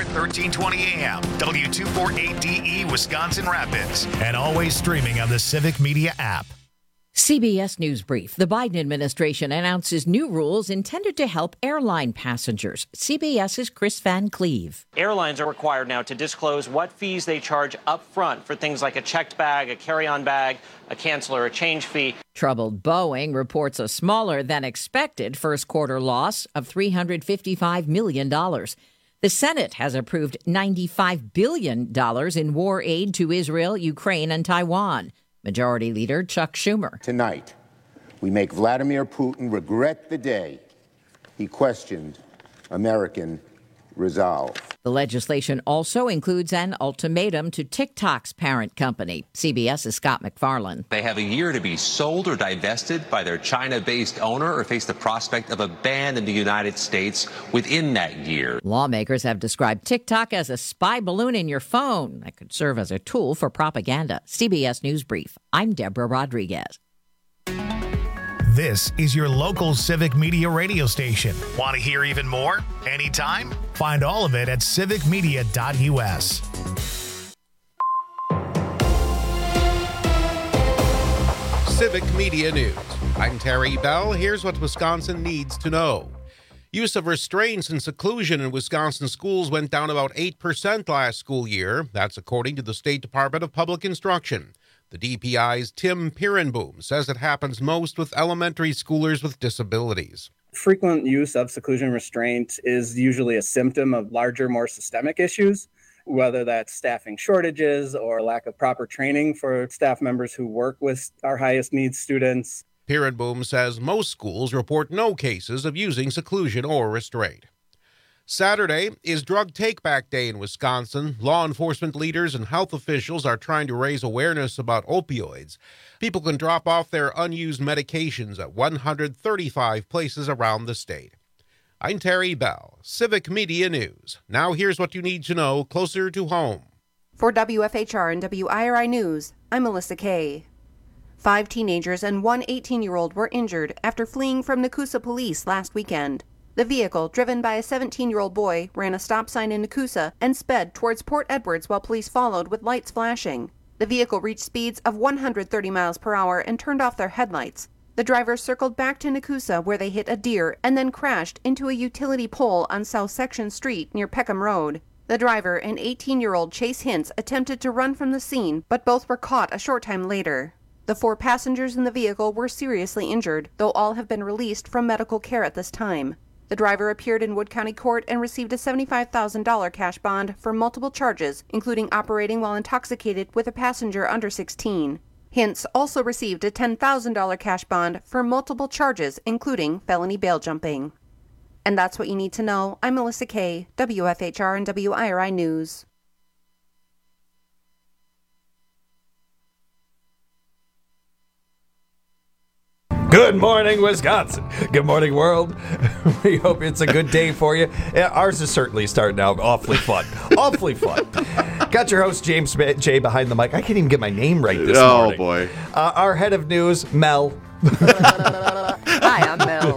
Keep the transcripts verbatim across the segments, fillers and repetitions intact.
start, thirteen twenty a.m. W two forty-eight D E, Wisconsin Rapids. And always streaming on the Civic Media app. C B S News Brief. The Biden administration announces new rules intended to help airline passengers. CBS's Chris Van Cleve. Airlines are required now to disclose what fees they charge up front for things like a checked bag, a carry-on bag, a cancel or a change fee. Troubled Boeing reports a smaller than expected first quarter loss of three hundred fifty-five million dollars. The Senate has approved ninety-five billion dollars in war aid to Israel, Ukraine, and Taiwan. Majority Leader Chuck Schumer. Tonight, we make Vladimir Putin regret the day he questioned American resolve. The legislation also includes an ultimatum to TikTok's parent company. CBS's Scott McFarland. They have a year to be sold or divested by their China-based owner or face the prospect of a ban in the United States within that year. Lawmakers have described TikTok as a spy balloon in your phone that could serve as a tool for propaganda. C B S News Brief. I'm Deborah Rodriguez. This is your local Civic Media radio station. Want to hear even more? Anytime? Find all of it at civic media dot u s. Civic Media News. I'm Terry Bell. Here's what Wisconsin needs to know. Use of restraints and seclusion in Wisconsin schools went down about eight percent last school year. That's according to the State Department of Public Instruction. The D P I's Tim Pirenboom says it happens most with elementary schoolers with disabilities. Frequent use of seclusion restraint is usually a symptom of larger, more systemic issues, whether that's staffing shortages or lack of proper training for staff members who work with our highest needs students. Pirenboom says most schools report no cases of using seclusion or restraint. Saturday is Drug Take-Back Day in Wisconsin. Law enforcement leaders and health officials are trying to raise awareness about opioids. People can drop off their unused medications at one hundred thirty-five places around the state. I'm Terry Bell, Civic Media News. Now here's what you need to know closer to home. For W F H R and W I R I News, I'm Melissa Kay. Five teenagers and one eighteen-year-old were injured after fleeing from Nakusa police last weekend. The vehicle, driven by a seventeen-year-old boy, ran a stop sign in Nakusa and sped towards Port Edwards while police followed with lights flashing. The vehicle reached speeds of one hundred thirty miles per hour and turned off their headlights. The drivers circled back to Nakusa where they hit a deer and then crashed into a utility pole on South Section Street near Peckham Road. The driver and eighteen-year-old Chase Hintz attempted to run from the scene, but both were caught a short time later. The four passengers in the vehicle were seriously injured, though all have been released from medical care at this time. The driver appeared in Wood County Court and received a seventy-five thousand dollars cash bond for multiple charges, including operating while intoxicated with a passenger under sixteen. Hintz also received a ten thousand dollars cash bond for multiple charges, including felony bail jumping. And that's what you need to know. I'm Melissa Kay, W F H R and W I R I News. Good morning, Wisconsin. Good morning, world. We hope it's a good day for you. Yeah, ours is certainly starting out awfully fun. Awfully fun. Got your host, James J. behind the mic. I can't even get my name right this oh, morning. Oh, boy. Uh, our head of news, Mel. Hi, I'm Mel.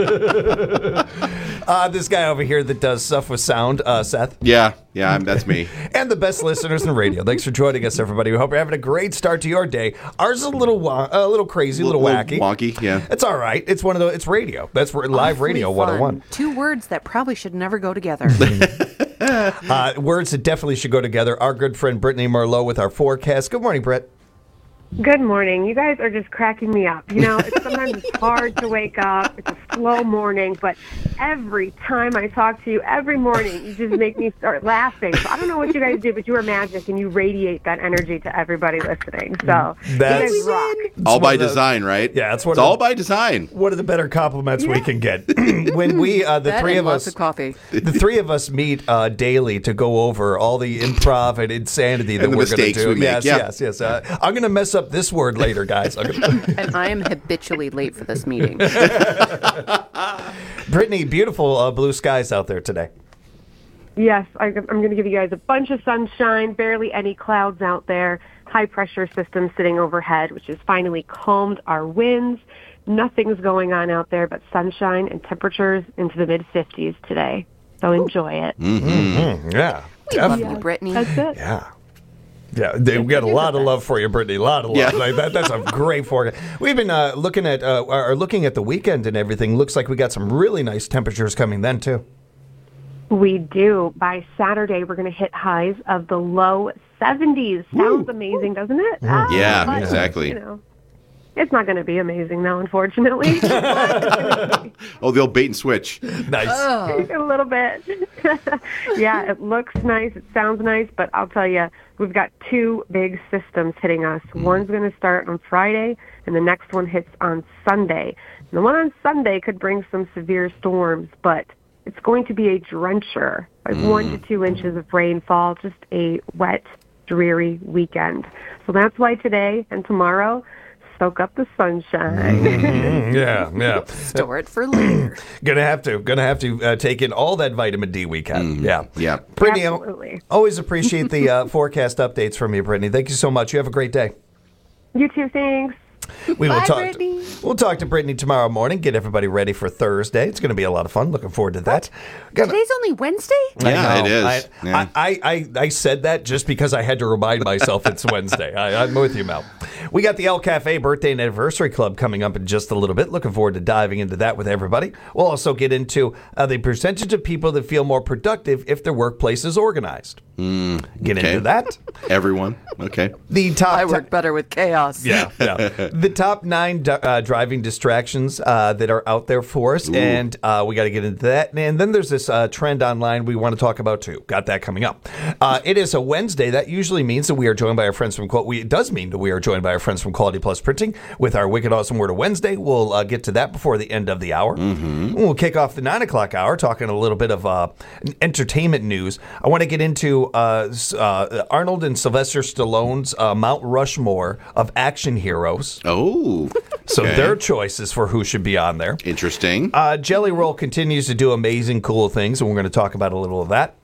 uh, this guy over here that does stuff with sound, uh, Seth. Yeah, yeah, I'm, that's me. And the best listeners in radio. Thanks for joining us, everybody. We hope you're having a great start to your day. Ours is a little, wa- a little crazy, a little, little wacky, wonky. Yeah, it's all right. It's one of the. It's radio. That's live Awfully radio fun. one oh one. Two words that probably should never go together. uh, words that definitely should go together. Our good friend Brittany Merlot with our forecast. Good morning, Britt. Good morning. You guys are just cracking me up. You know, it's, sometimes it's hard to wake up. It's a slow morning, but every time I talk to you, every morning, you just make me start laughing. So I don't know what you guys do, but you are magic, and you radiate that energy to everybody listening. So that's you guys rock. All by design, right? Yeah, that's what it's all by design. One of the better compliments yeah. we can get. When we, uh, the that three and of lots us, of coffee. the three of us meet uh, daily to go over all the improv and insanity that and the we're going to do. We make. Yes, yeah. yes, yes. Uh, I'm going to mess up this word later, guys. And I am habitually late for this meeting. Brittany, beautiful uh, blue skies out there today. Yes, I, I'm going to give you guys a bunch of sunshine, barely any clouds out there, high-pressure system sitting overhead, which has finally calmed our winds. Nothing's going on out there but sunshine and temperatures into the mid-fifties today. So enjoy it. Mm-hmm. Mm-hmm. Yeah. We love you, Brittany. That's it. Yeah. Yeah, they, we got a lot of love for you, Brittany. A lot of love. Yeah. Like that, that's a great forecast. We've been uh, looking at uh, are looking at the weekend and everything. Looks like we got some really nice temperatures coming then too. We do. By Saturday, we're going to hit highs of the low seventies. Sounds amazing, doesn't it? Ah, Yeah, but, exactly. You know, it's not going to be amazing, though, unfortunately. Oh, they'll bait and switch. Nice. A little bit. Yeah, it looks nice. It sounds nice. But I'll tell you, we've got two big systems hitting us. Mm. One's going to start on Friday, and the next one hits on Sunday. And the one on Sunday could bring some severe storms, but it's going to be a drencher, like Mm. one to two inches of rainfall, just a wet, dreary weekend. So that's why today and tomorrow, soak up the sunshine. Mm, yeah, yeah. Store it for later. Gonna have to, gonna have to uh, take in all that vitamin D we can. Mm, yeah, yeah. Brittany, Absolutely. always appreciate the uh, forecast updates from you, Brittany. Thank you so much. You have a great day. You too, thanks. We will Bye, talk. Brittany. We'll talk to Brittany tomorrow morning. Get everybody ready for Thursday. It's going to be a lot of fun. Looking forward to that. Gonna- Today's only Wednesday? I Yeah, know. it is. I, Yeah. I, I, I said that just because I had to remind myself it's Wednesday. I, I'm with you, Mel. We got the El Cafe Birthday and Anniversary Club coming up in just a little bit. Looking forward to diving into that with everybody. We'll also get into uh, the percentage of people that feel more productive if their workplace is organized. Mm, Get okay. into that. Everyone. Okay. The top I ti- work better with chaos. Yeah, yeah. The top nine d- uh, driving distractions uh, that are out there for us, Ooh. and uh, we got to get into that. And then there's this uh, trend online we want to talk about too. Got that coming up. Uh, it is a Wednesday. That usually means that we are joined by our friends from. We it does mean that we are joined by our friends from Quality Plus Printing with our Wicked Awesome Word of Wednesday. We'll uh, get to that before the end of the hour. Mm-hmm. We'll kick off the nine o'clock hour talking a little bit of uh, entertainment news. I want to get into uh, uh, Arnold and Sylvester Stallone's uh, Mount Rushmore of action heroes. Oh. So okay. their choices for who should be on there. Interesting. Uh, Jelly Roll continues to do amazing, cool things, and we're going to talk about a little of that.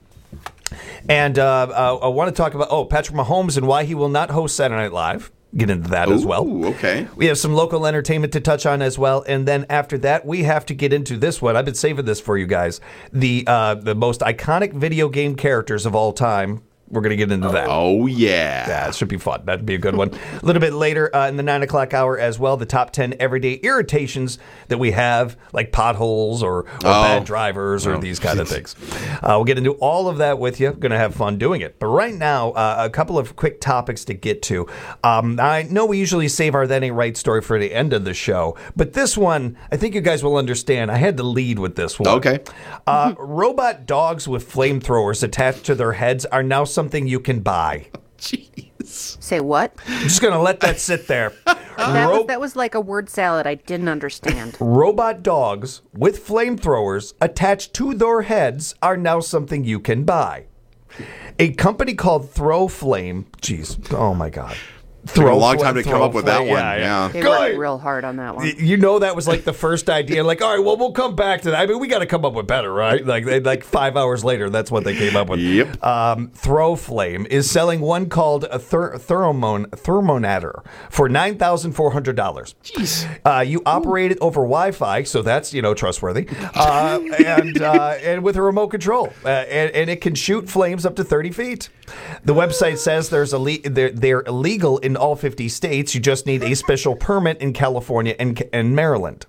And uh, uh, I want to talk about, oh, Patrick Mahomes and why he will not host Saturday Night Live. Get into that as well. Ooh, okay. We have some local entertainment to touch on as well. And then after that, we have to get into this one. I've been saving this for you guys. The, uh, the most iconic video game characters of all time. We're going to get into that. Oh, yeah. Yeah, it should be fun. That'd be a good one. A little bit later uh, in the nine o'clock hour as well, the top ten everyday irritations that we have, like potholes or, or Oh. bad drivers or Oh. these kind of things. Uh, we'll get into all of that with you. Going to have fun doing it. But right now, uh, a couple of quick topics to get to. Um, I know we usually save our That Ain't Right story for the end of the show, but this one, I think you guys will understand. I had to lead with this one. Okay. Uh, robot dogs with flamethrowers attached to their heads are now something you can buy. Jeez. Say what? I'm just going to let that sit there. That Ro- was, that was like a word salad I didn't understand. robot dogs with flamethrowers attached to their heads are now something you can buy. A company called Throw Flame. Jeez. Oh, my God. Took a long Fla- time to come Throw up with that Flame. one. Yeah, Yeah. They Go worked ahead. real hard on that one. Y- You know that was like the first idea. Like, all right, well, we'll come back to that. I mean, we got to come up with better, right? Like, they, like five hours later, that's what they came up with. Yep. Um, Throw Flame is selling one called a ther- Thermon Thermonator for nine thousand four hundred dollars. Jeez. Uh, you operate it over Wi-Fi, so that's you know trustworthy, uh, and uh, and with a remote control, uh, and, and it can shoot flames up to thirty feet. The website says there's a le- they're, they're illegal in all fifty states. You just need a special permit in California and, and Maryland.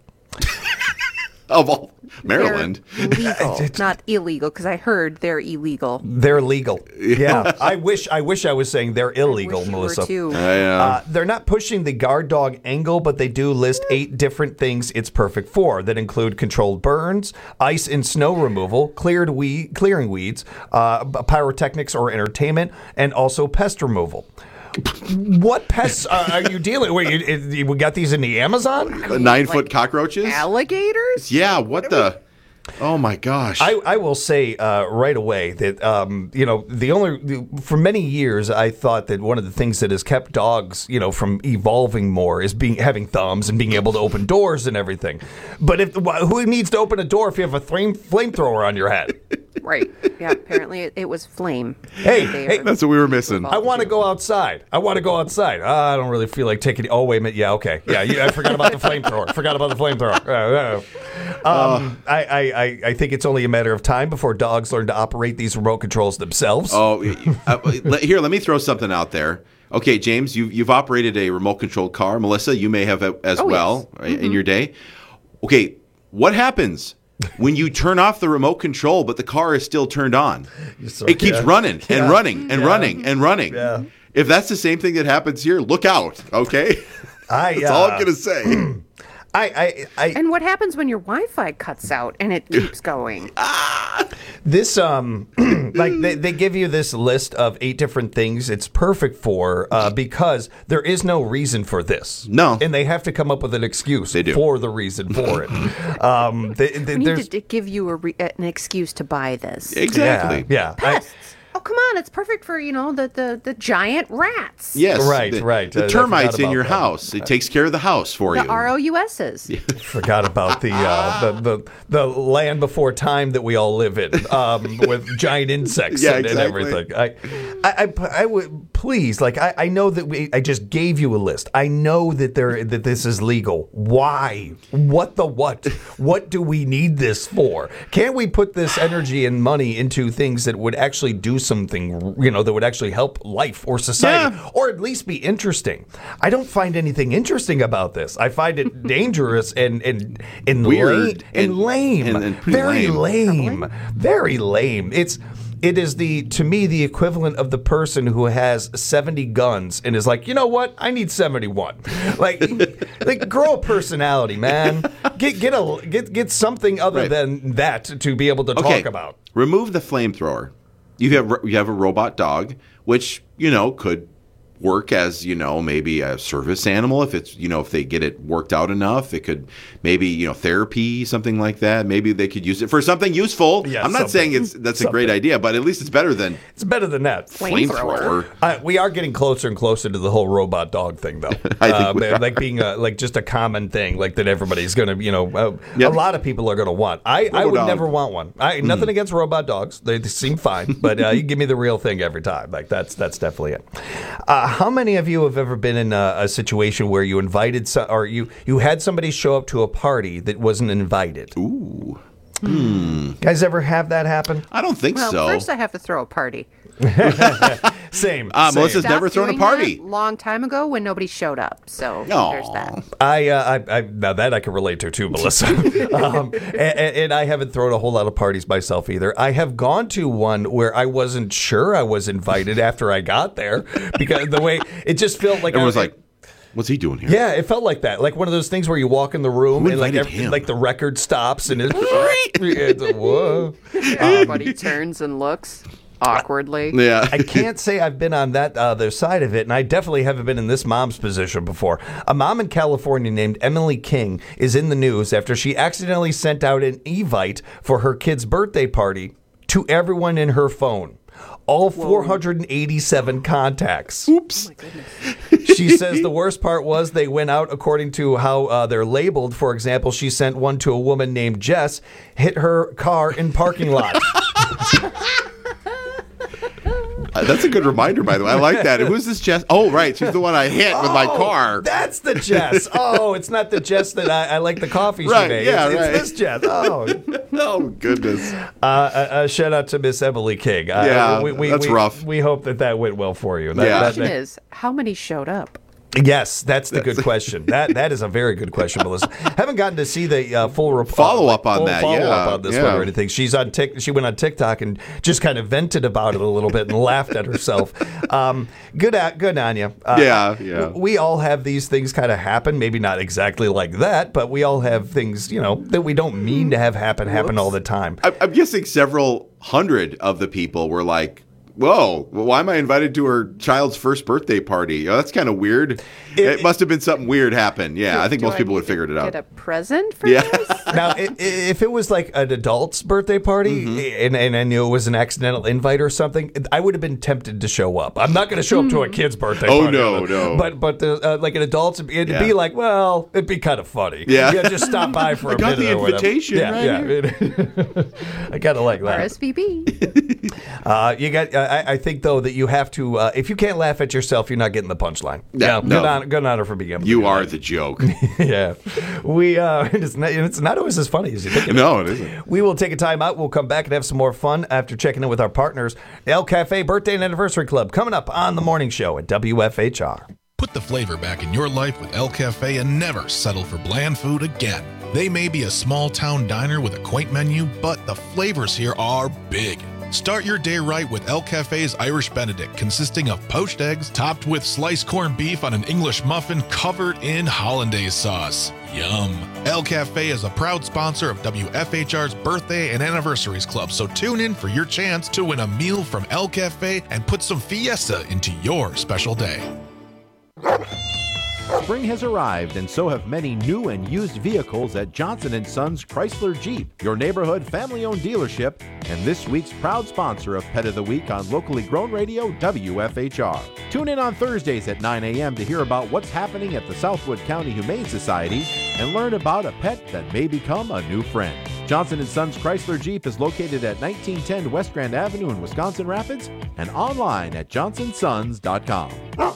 Of all Maryland. They're legal, not illegal, because I heard they're illegal. They're legal. Yeah, I wish I wish I was saying they're illegal, Wish you were Melissa. too. I, uh, Uh, they're not pushing the guard dog angle, but they do list eight different things it's perfect for that include controlled burns, ice and snow removal, cleared weed, clearing weeds, uh, pyrotechnics or entertainment, and also pest removal. What pests uh, are you dealing with? Wait, you, you, we got these in the Amazon? Nine foot cockroaches? Alligators? Yeah, what the? Oh my gosh. I, I will say uh, right away that, um, you know, the only, for many years, I thought that one of the things that has kept dogs, you know, from evolving more is being having thumbs and being able to open doors and everything. But if who needs to open a door if you have a flame, flamethrower on your head? Right. Yeah, apparently it, it was flame. Hey, They hey, are That's what we were missing. I want to go outside. I want to go outside. Uh, I don't really feel like taking. Oh wait a minute. Yeah, okay. Yeah, you, I forgot about the flamethrower. Forgot about the flamethrower. Uh, uh. Um, I, I, I, I think it's only a matter of time before dogs learn to operate these remote controls themselves. Oh, uh, let- here, let me throw something out there. Okay, James, you, you've operated a remote-controlled car. Melissa, you may have as Oh, well yes. right, Mm-hmm. in your day. Okay, what happens when you turn off the remote control, but the car is still turned on? So- It keeps yeah. running and Yeah. running and Yeah. running and running. Yeah. If that's the same thing that happens here, look out, okay? I, That's all uh, I'm going to say. I, I, I, And what happens when your Wi-Fi cuts out and it keeps going? This um like they, they give you this list of eight different things it's perfect for uh, because there is no reason for this. No. And they have to come up with an excuse They do. for the reason for it. um they, they, We there's need to d- give you a re- an excuse to buy this. Exactly. yeah. yeah. I- Pests. Oh, come on. It's perfect for, you know, the, the, the giant rats. Yes. Right, the, right. The I- I termites forgot in about your that. house. It takes care of the house for The you. R O U S's. forgot about the, uh, the the the land before time that we all live in, um, with giant insects Yeah, and, and exactly. everything. I, I, I, I would please, like, I, I know that we, I just gave you a list. I know that there that this is legal. Why? What the what? What do we need this for? Can't we put this energy and money into things that would actually do something, you know, that would actually help life or society, Yeah. or at least be interesting? I don't find anything interesting about this. I find it dangerous and and and Weird lame, and, and- lame, and- and pretty very lame. lame, very lame. It's it is the to me the equivalent of the person who has seventy guns and is like, you know what, I need seventy-one. Like, like grow a personality, man. Get get a get get something other Right. than that to be able to Okay. talk about. Remove the flamethrower. You have you have a robot dog, which you know could work as you know maybe a service animal if it's you know if they get it worked out enough. It could maybe you know therapy, something like that. Maybe they could use it for something useful. Yeah, I'm not something. saying it's that's a great Something. idea, but at least it's better than It's better than that. flamethrower. Uh, we are getting closer and closer to the whole robot dog thing, though. I think uh, we are. like being a, like just a common thing, like that everybody's gonna, you know, uh, Yep. a lot of people are gonna want. I, I would Robo-dog. never want one. I nothing against robot dogs; they seem fine, but uh, you give me the real thing every time. Like that's that's definitely it. Uh, how many of you have ever been in a, a situation where you invited some, or you you had somebody show up to a party that wasn't invited? Ooh, Guys, ever have that happen? I don't think Well, so. first I have to throw a party. Same. Uh, same. Melissa's never Stopped thrown a doing party. that long time ago when nobody showed up. So Aw. there's that. I, uh, I, I now that I can relate to too, Melissa. um, and, and I haven't thrown a whole lot of parties myself either. I have gone to one where I wasn't sure I was invited after I got there because the way it just felt like I Everyone's was like, "What's he doing here?" yeah, it felt like that, like one of those things where you walk in the room Who and like invited every, him? like the record stops and it's, it's a, whoa. Everybody turns and looks awkwardly. Yeah. I can't say I've been on that other side of it, and I definitely haven't been in this mom's position before. A mom in California named Emily King is in the news after she accidentally sent out an Evite for her kid's birthday party to everyone in her phone. All four hundred eighty-seven contacts. Oops. She says the worst part was they went out according to how uh, they're labeled. For example, she sent one to a woman named Jess, hit her car in parking lot. Uh, that's a good reminder, by the way. I like that. Who's this Jess? Oh, right. She's the one I hit with my Oh, car. That's the Jess. Oh, it's not the Jess that I, I like the coffee Right, she made. yeah, it's, right. it's this Jess. Oh, Oh, goodness. uh, uh, uh, shout out to Miss Emily King. Uh, Yeah, we, we, that's we, rough. We hope that that went well for you. That, Yeah. that- The question that- is, how many showed up? yes, that's the good question. That that is a very good question, Melissa. Haven't gotten to see the uh, full rep- Follow up on full that, Follow yeah, up on this yeah. one or anything. She's on Tik. She went on TikTok and just kind of vented about it a little bit and laughed at herself. Um, good at good on you. Uh, Yeah, yeah. We all have these things kind of happen. Maybe not exactly like that, but we all have things, you know, that we don't mean to have happen happen all the time. I- I'm guessing several hundred of the people were like, whoa, well, why am I invited to her child's first birthday party? Oh, that's kind of weird. It, It- must have been something weird happened. Yeah, I think Do most people need would have figured it to out. Get a present for Yeah. this? Now, i- i- if it was like an adult's birthday party Mm-hmm. and, and I knew it was an accidental invite or something, I would have been tempted to show up. I'm not going to show up to a kid's birthday Oh, party. no, no. But but the, uh, like an adult's, it'd Yeah. be like, well, it'd be kind of funny. Yeah. just stop by for I a got minute the or whatever. invitation Yeah, right yeah. I kind of like that. R S V P. Uh, you got. Uh, I, I think though that you have to. Uh, if you can't laugh at yourself, you're not getting the punchline. Yeah, Good no. on, good on her for being able to You do are that. the joke. Yeah, we. Uh, it's not. It's not always as funny as you think. It No, is. it isn't. We will take a time out. We'll come back and have some more fun after checking in with our partners. El Cafe Birthday and Anniversary Club coming up on the morning show at W F H R. Put the flavor back in your life with El Cafe and never settle for bland food again. They may be a small town diner with a quaint menu, but the flavors here are big. Start your day right with El Cafe's Irish Benedict, consisting of poached eggs topped with sliced corned beef on an English muffin covered in hollandaise sauce. Yum. El Cafe is a proud sponsor of W F H R's Birthday and Anniversaries Club, so tune in for your chance to win a meal from El Cafe and put some fiesta into your special day. Spring has arrived, and so have many new and used vehicles at Johnson and Sons Chrysler Jeep, your neighborhood family-owned dealership, and this week's proud sponsor of Pet of the Week on locally grown radio W F H R. Tune in on Thursdays at nine a.m. to hear about what's happening at the Southwood County Humane Society and learn about a pet that may become a new friend. Johnson and Sons Chrysler Jeep is located at nineteen ten West Grand Avenue in Wisconsin Rapids and online at johnson sons dot com.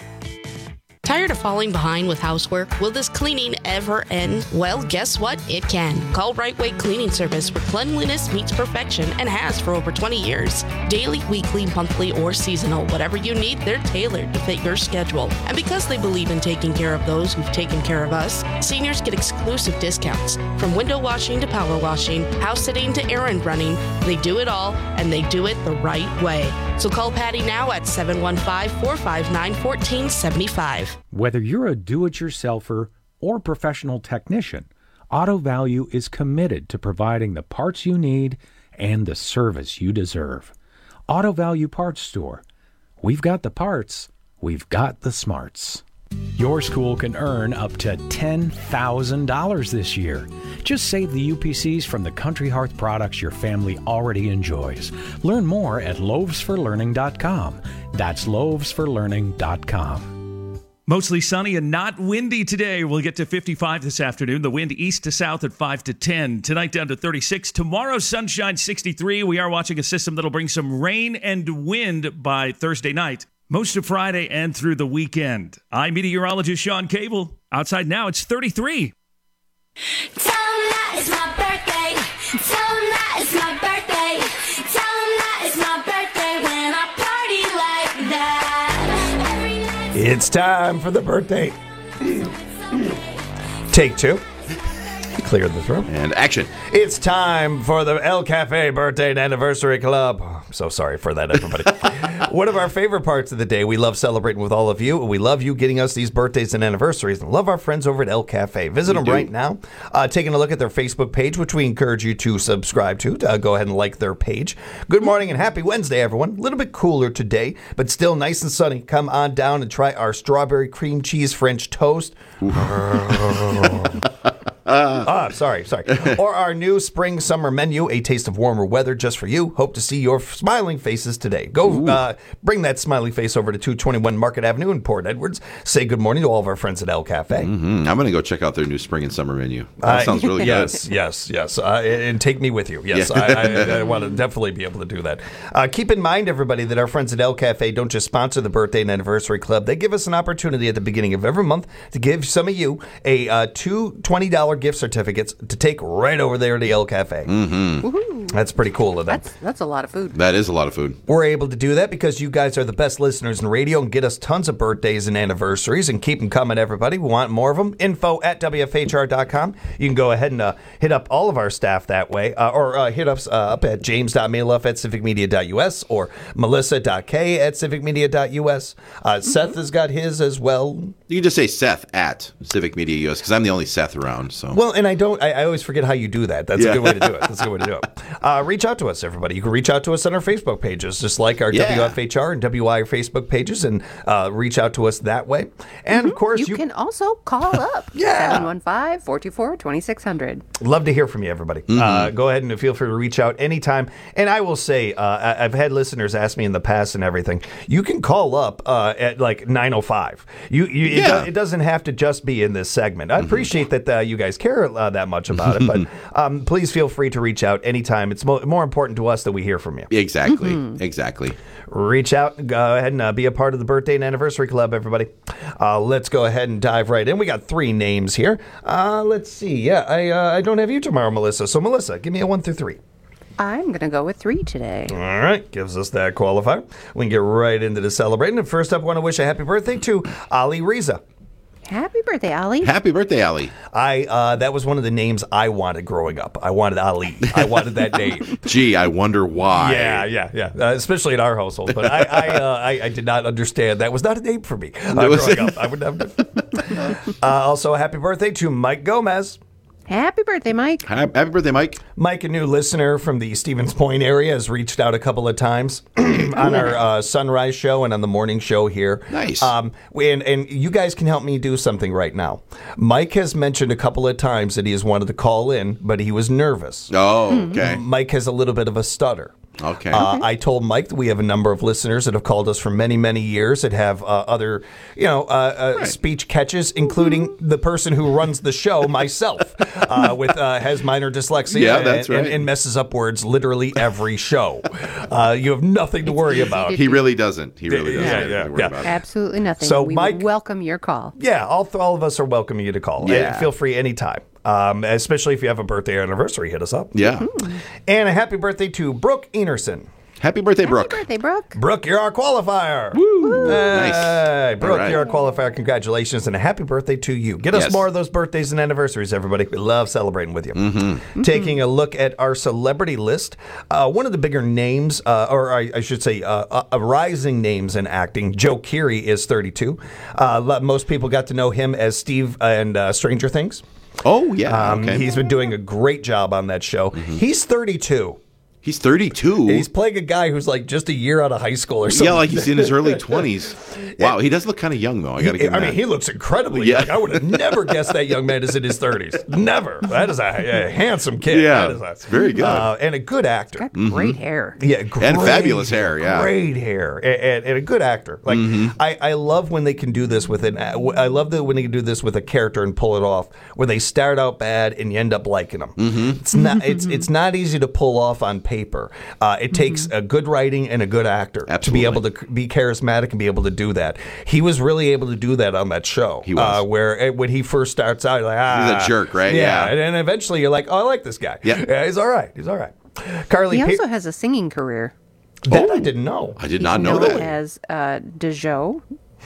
Tired of falling behind with housework? Will this cleaning ever end? Well, guess what? It can. Call Right Way Cleaning Service, where cleanliness meets perfection and has for over twenty years. Daily, weekly, monthly, or seasonal, whatever you need, they're tailored to fit your schedule. And because they believe in taking care of those who've taken care of us, seniors get exclusive discounts. From window washing to power washing, house sitting to errand running, they do it all, and they do it the right way. So call Patty now at seven one five, four five nine, one four seven five. Whether you're a do-it-yourselfer or professional technician, Auto Value is committed to providing the parts you need and the service you deserve. Auto Value Parts Store. We've got the parts, we've got the smarts. Your school can earn up to ten thousand dollars this year. Just save the U P Cs from the Country Hearth products your family already enjoys. Learn more at loaves for learning dot com. That's loaves for learning dot com. Mostly sunny and not windy today. We'll get to fifty-five this afternoon. The wind east to south at five to ten. Tonight down to thirty-six. Tomorrow, sunshine, sixty-three. We are watching a system that'll bring some rain and wind by Thursday night. Most of Friday and through the weekend. I'm meteorologist Sean Cable. Outside now, it's thirty-three. Tell 'em that it's my birthday. Tell 'em that it's my birthday. Tell 'em that it's my birthday when I party like that. Every night. It's time for the birthday. Take two. Clear the throat. And action. It's time for the El Cafe Birthday and Anniversary Club. I'm so sorry for that, everybody. One of our favorite parts of the day. We love celebrating with all of you. We love you getting us these birthdays and anniversaries. And love our friends over at El Cafe. Visit We them do. right now. Uh, taking a look at their Facebook page, which we encourage you to subscribe to. Uh, go ahead and like their page. Good morning and happy Wednesday, everyone. A little bit cooler today, but still nice and sunny. Come on down and try our strawberry cream cheese French toast. Ah, sorry, sorry. Or our new spring summer menu, a taste of warmer weather just for you. Hope to see your smiling faces today. Go uh, bring that smiley face over to two twenty-one Market Avenue in Port Edwards. Say good morning to all of our friends at El Cafe. Mm-hmm. I'm going to go check out their new spring and summer menu. That Uh, sounds really good. Yes, yes, yes. Uh, and take me with you. Yes, Yeah. I, I, I want to definitely be able to do that. Uh, keep in mind, everybody, that our friends at El Cafe don't just sponsor the Birthday and Anniversary Club. They give us an opportunity at the beginning of every month to give some of you a uh, two twenty dollars gift certificates to take right over there to El Cafe. Mm-hmm. That's pretty cool of them. That's that's a lot of food. That is a lot of food. We're able to do that because you guys are the best listeners in radio and get us tons of birthdays and anniversaries and keep them coming, everybody. We want more of them. Info at W F H R dot com. You can go ahead and uh, hit up all of our staff that way uh, or uh, hit us uh, up at james dot mailuff at civic media dot u s or melissa dot k at civic media dot u s. Uh, Seth has got his as well. You can just say Seth at Civic Media U S because I'm the only Seth around. So Well, and I don't, I, I always forget how you do that. That's Yeah. a good way to do it. That's a good way to do it. Uh, reach out to us, everybody. You can reach out to us on our Facebook pages, just like our Yeah. W F H R and W I R Facebook pages, and uh, reach out to us that way. And, of course, You, you, can also call up Yeah. seven one five, four two four, two six zero zero. love to hear from you, everybody. Uh, go ahead and feel free to reach out anytime. And I will say, uh, I- I've had listeners ask me in the past and everything. You can call up uh, at like nine oh five. You, you, it, Yeah. do- it doesn't have to just be in this segment. I appreciate that uh, you guys care uh, that much about it, but um, please feel free to reach out anytime. It's mo- more important to us that we hear from you. Exactly. Exactly. Reach out, go ahead and uh, be a part of the birthday and anniversary club, everybody. Uh, let's go ahead and dive right in. We got three names here. Uh, let's see. Yeah, I uh, I don't have you tomorrow, Melissa. So, Melissa, give me a one through three. I'm going to go with three today. All right, gives us that qualifier. We can get right into the celebrating. And first up, want to wish a happy birthday to Ali Reza. Happy birthday, Ali. Happy birthday, Ali. I uh, that was one of the names I wanted growing up. I wanted Ali. I wanted that name. Gee, I wonder why. Yeah, yeah, yeah. Uh, especially in our household. But I, I, uh, I, I did not understand. That was not a name for me uh, growing up. I would never. uh, also, a happy birthday to Mike Gomez. Happy birthday, Mike. Happy birthday, Mike. Mike, a new listener from the Stevens Point area, has reached out a couple of times on our uh, Sunrise show and on the morning show here. Nice. Um, and, and you guys can help me do something right now. Mike has mentioned a couple of times that he has wanted to call in, but he was nervous. Oh, okay. Mike has a little bit of a stutter. Okay. Uh, I told Mike that we have a number of listeners that have called us for many, many years that have uh, other, you know, uh, uh, speech catches, including the person who runs the show, myself, uh, with uh, has minor dyslexia Yeah, that's and, right. and, and messes up words literally every show. Uh, you have nothing to worry about. He really doesn't. He really Yeah, doesn't. yeah, Don't worry yeah. about it. Absolutely nothing. So, we Mike- would welcome your call. Yeah, all, all of us are welcoming you to call. Yeah. Uh, feel free anytime. Um, especially if you have a birthday or anniversary, hit us up. Yeah. And a happy birthday to Brooke Enerson. Happy birthday, Brooke. Happy birthday, Brooke. Brooke, you're our qualifier. Woo. Hey, Nice. Brooke, All right. you're our qualifier. Congratulations and a happy birthday to you. Get us Yes. more of those birthdays and anniversaries, everybody. We love celebrating with you. Mm-hmm. Taking a look at our celebrity list, uh, one of the bigger names, uh, or I, I should say, uh, uh, uh, rising names in acting, Joe Keery is thirty-two. Uh, lo- most people got to know him as Steve and uh, Stranger Things. Oh, yeah. Um, okay. He's been doing a great job on that show. He's thirty-two. He's thirty-two. He's playing a guy who's like just a year out of high school or something. Yeah, like he's in his early twenties. Wow, he does look kind of young, though. I got to He- give him I mean, that. he looks incredibly Yeah. young. I would have never guessed that young man is in his thirties. Never. That is a, a handsome kid. Yeah, That is a, it's very good. Uh, and a good actor. Got great hair. Yeah, great, And fabulous hair, yeah. Great hair. And, and, and a good actor. Like, Mm-hmm. I, I love when they can do this with an, I love that when they can do this with a character and pull it off, where they start out bad and you end up liking them. Mm-hmm. It's not, it's, it's not easy to pull off on paper. Uh, it takes a good writing and a good actor Absolutely. to be able to c- be charismatic and be able to do that. He was really able to do that on that show. He was. Uh, where uh, when he first starts out, you're like, ah. He's a jerk, right? Yeah. Yeah. And then eventually you're like, oh, I like this guy. Yeah. yeah he's all right. He's all right. Carly, He Pa- also has a singing career. that I didn't know. I did not know known that. as uh, Dejo.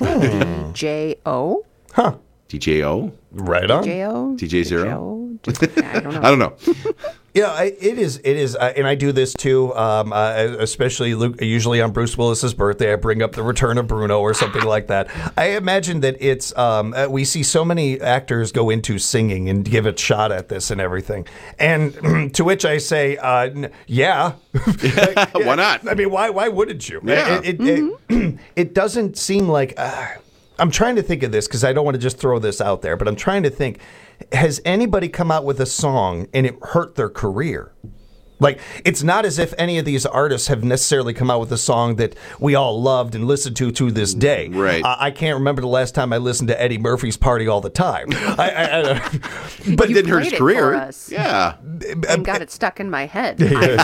D J O. Huh. D J O? Right on. D J O. D J Zero? Dejo. Just- I don't know. I don't know. Yeah, I- it is. It is, uh, and I do this too. Um, uh, especially Luke, usually on Bruce Willis's birthday, I bring up the Return of Bruno or something like that. I imagine that it's. Um, uh, we see so many actors go into singing and give a shot at this and everything, and to which I say, uh, n- yeah. Why not? I mean, why? Why wouldn't you? Yeah. It, it, it, it doesn't seem like. Uh, I'm trying to think of this because I don't want to just throw this out there, but I'm trying to think. Has anybody come out with a song and it hurt their career? Like, it's not as if any of these artists have necessarily come out with a song that we all loved and listened to to this day. Right. Uh, I can't remember the last time I listened to Eddie Murphy's Party All the Time. I, I, I, But it You didn't hurt his played it career. for us. Yeah. And got it stuck in my head.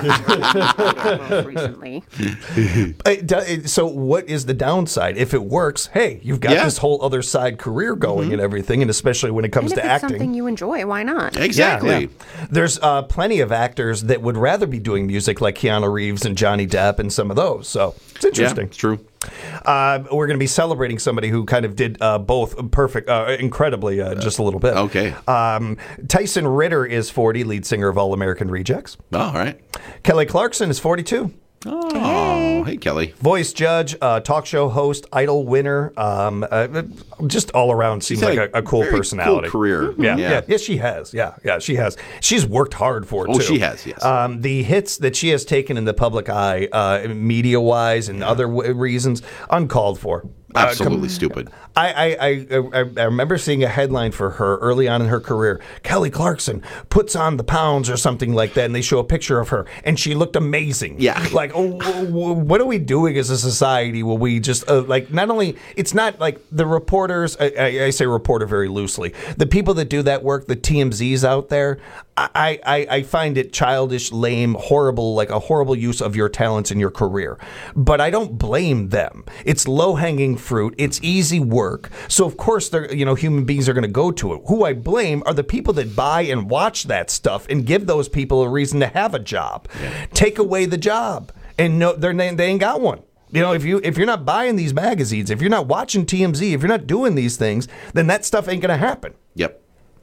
I most recently. It do- it- so what is the downside? If it works, hey, you've got Yeah. this whole other side career going and everything, and especially when it comes And if to it's acting. something you enjoy, why not? Exactly. Yeah, yeah. There's uh, plenty of actors that would rather be doing music like Keanu Reeves and Johnny Depp and some of those. So it's Yeah, interesting. it's true. Uh, we're going to be celebrating somebody who kind of did uh, both perfect, uh, incredibly, uh, just a little bit. Okay. Um, Tyson Ritter is forty, lead singer of All American Rejects. Oh, all right. Kelly Clarkson is forty-two. Oh, hey, Kelly. Voice judge, uh, talk show host, Idol winner, um, uh, just all around seems She's like had a, a cool very personality. cool career. Yeah, Yeah. yeah, yes, she has. Yeah, yeah, she has. She's worked hard for it, Oh, too. she has, yes. Um, the hits that she has taken in the public eye, uh, media-wise and other w- reasons, uncalled for. Absolutely Uh, com- stupid. I, I, I, I I remember seeing a headline for her early on in her career. Kelly Clarkson puts on the pounds or something like that, and they show a picture of her, and she looked amazing. Yeah. Like, oh, oh, what are we doing as a society? Will we just, uh, like, not only, it's not like the reporters, I, I, I say reporter very loosely, the people that do that work, the T M Zs out there, I, I, I find it childish, lame, horrible, like a horrible use of your talents in your career. But I don't blame them. It's low-hanging fruit. It's easy work. So of course, they're you know human beings are going to go to it. Who I blame are the people that buy and watch that stuff and give those people a reason to have a job. Take away the job, and no, they're, they ain't got one. You know, if you if you're not buying these magazines, if you're not watching T M Z, if you're not doing these things, then that stuff ain't going to happen. Yep.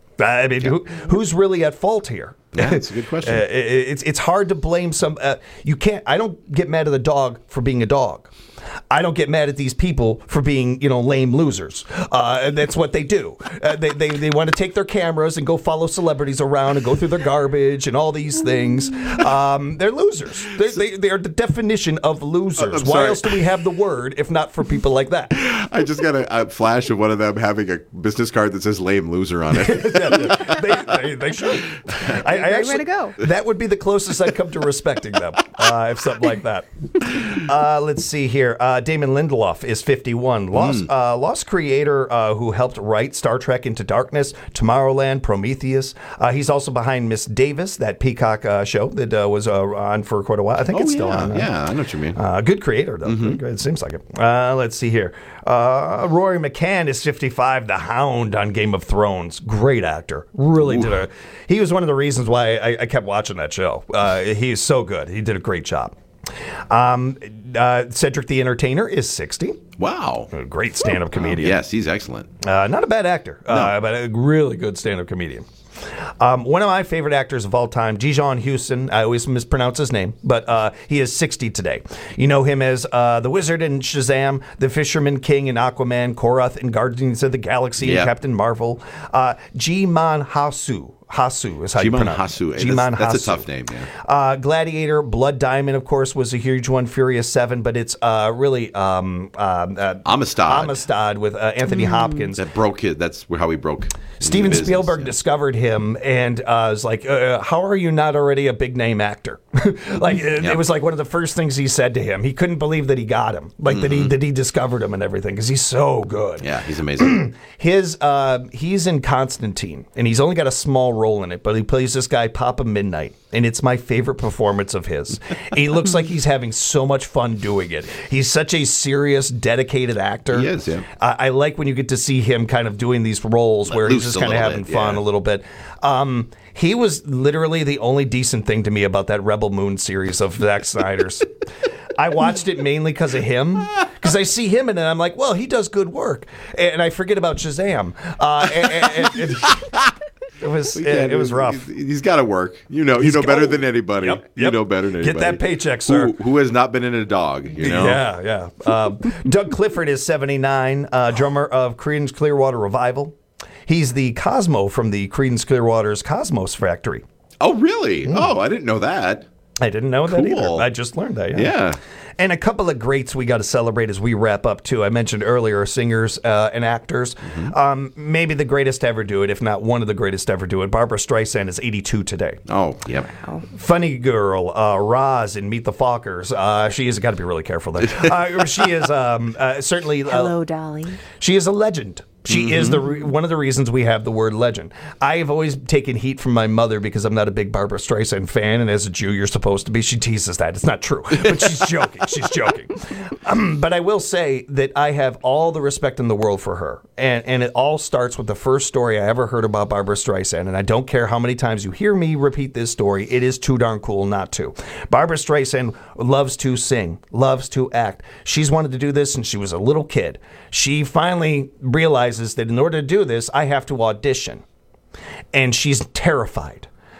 I mean, who, who's really at fault here? Yeah, that's a good question. Uh, it, it's it's hard to blame some. Uh, you can't. I don't get mad at the dog for being a dog. I don't get mad at these people for being, you know, lame losers. Uh, and that's what they do. Uh, they they, they want to take their cameras and go follow celebrities around and go through their garbage and all these things. Um, they're losers. They're, they, they are the definition of losers. I'm Why sorry. else do we have the word if not for people like that? I just got a, a flash of one of them having a business card that says "lame loser" on it. they, they, they should. I, I Great actually, way to go. That would be the closest I'd come to respecting them, uh, if something like that. Uh, let's see here. Uh, Damon Lindelof is fifty-one. Lost, Mm. uh, Lost creator uh, who helped write Star Trek Into Darkness, Tomorrowland, Prometheus. Uh, he's also behind Miss Davis, that Peacock uh, show that uh, was uh, on for quite a while. I think Oh, it's still yeah, on. uh, yeah, I know what you mean. Uh, good creator, though. It seems like it. Uh, let's see here. Uh, Rory McCann is fifty-five, the Hound on Game of Thrones. Great actor. Really did a... He was one of the reasons why I, I kept watching that show. Uh, he is so good. He did a great job. Um, uh, Cedric the Entertainer is sixty. Wow. A great stand-up comedian. Yes, he's excellent. Uh, not a bad actor, uh, but a really good stand-up comedian. Um, one of my favorite actors of all time, Dijon Houston. I always mispronounce his name, but uh, he is sixty today. You know him as uh, the Wizard in Shazam, the Fisherman King in Aquaman, Korath in Guardians of the Galaxy, Yeah. and Captain Marvel. Uh, Jiman Hasu. Hasu is how you Jiman pronounce it. Hasu. Jiman That's, that's a Hasu. tough name, yeah. Uh, Gladiator, Blood Diamond, of course, was a huge one. Furious Seven, but it's uh, really um, um, uh, Amistad. Amistad with uh, Anthony Hopkins. That broke it. That's how he broke. Steven business, Spielberg yeah. discovered him and uh, was like, uh, "How are you not already a big name actor?" Like it, Yep. it was like one of the first things he said to him. He couldn't believe that he got him, like that he that he discovered him and everything, because he's so good. Yeah, he's amazing. His uh, he's in Constantine, and he's only got a small role in it, but he plays this guy Papa Midnight, and it's my favorite performance of his. He looks like he's having so much fun doing it. He's such a serious, dedicated actor. He is, yeah. I, I like when you get to see him kind of doing these roles Let where he's loose just a kind of little having bit, fun yeah. a little bit. Um, he was literally the only decent thing to me about that Rebel Moon series of Zack Snyder's. I watched it mainly because of him, because I see him in it, and I'm like, well, he does good work, and I forget about Shazam. Uh, and, and, and, and it was We it, can't- it was rough. He's, he's got to work. You know, you He's know better go- than anybody. Yep, You yep. know better than Get anybody. that paycheck, sir. Who, who has not been in a dog? You know. Yeah, yeah. Um, Doug Clifford is seventy-nine, uh, drummer of Creedence Clearwater Revival. He's the Cosmo from the Creedence Clearwater's Cosmos Factory. Oh, really? Oh, I didn't know that. I didn't know that either. Cool. I just learned that. Yeah. Yeah. And a couple of greats we got to celebrate as we wrap up, too. I mentioned earlier singers uh, and actors. Mm-hmm. Um, maybe the greatest to ever do it, if not one of the greatest to ever do it. Barbara Streisand is eighty-two today. Oh, yep. Funny girl, uh, Roz in Meet the Fockers. Uh, she has got to be really careful there. Uh, she is um, uh, certainly. Uh, Hello, Dolly. She is a legend. She is the re- one of the reasons we have the word legend. I have always taken heat from my mother because I'm not a big Barbara Streisand fan, and as a Jew, you're supposed to be. She teases that. It's not true, but she's joking. She's joking. Um, but I will say that I have all the respect in the world for her, and, and it all starts with the first story I ever heard about Barbara Streisand, and I don't care how many times you hear me repeat this story. It is too darn cool not to. Barbara Streisand loves to sing, loves to act. She's wanted to do this since she was a little kid. She finally realizes that in order to do this, I have to audition. And she's terrified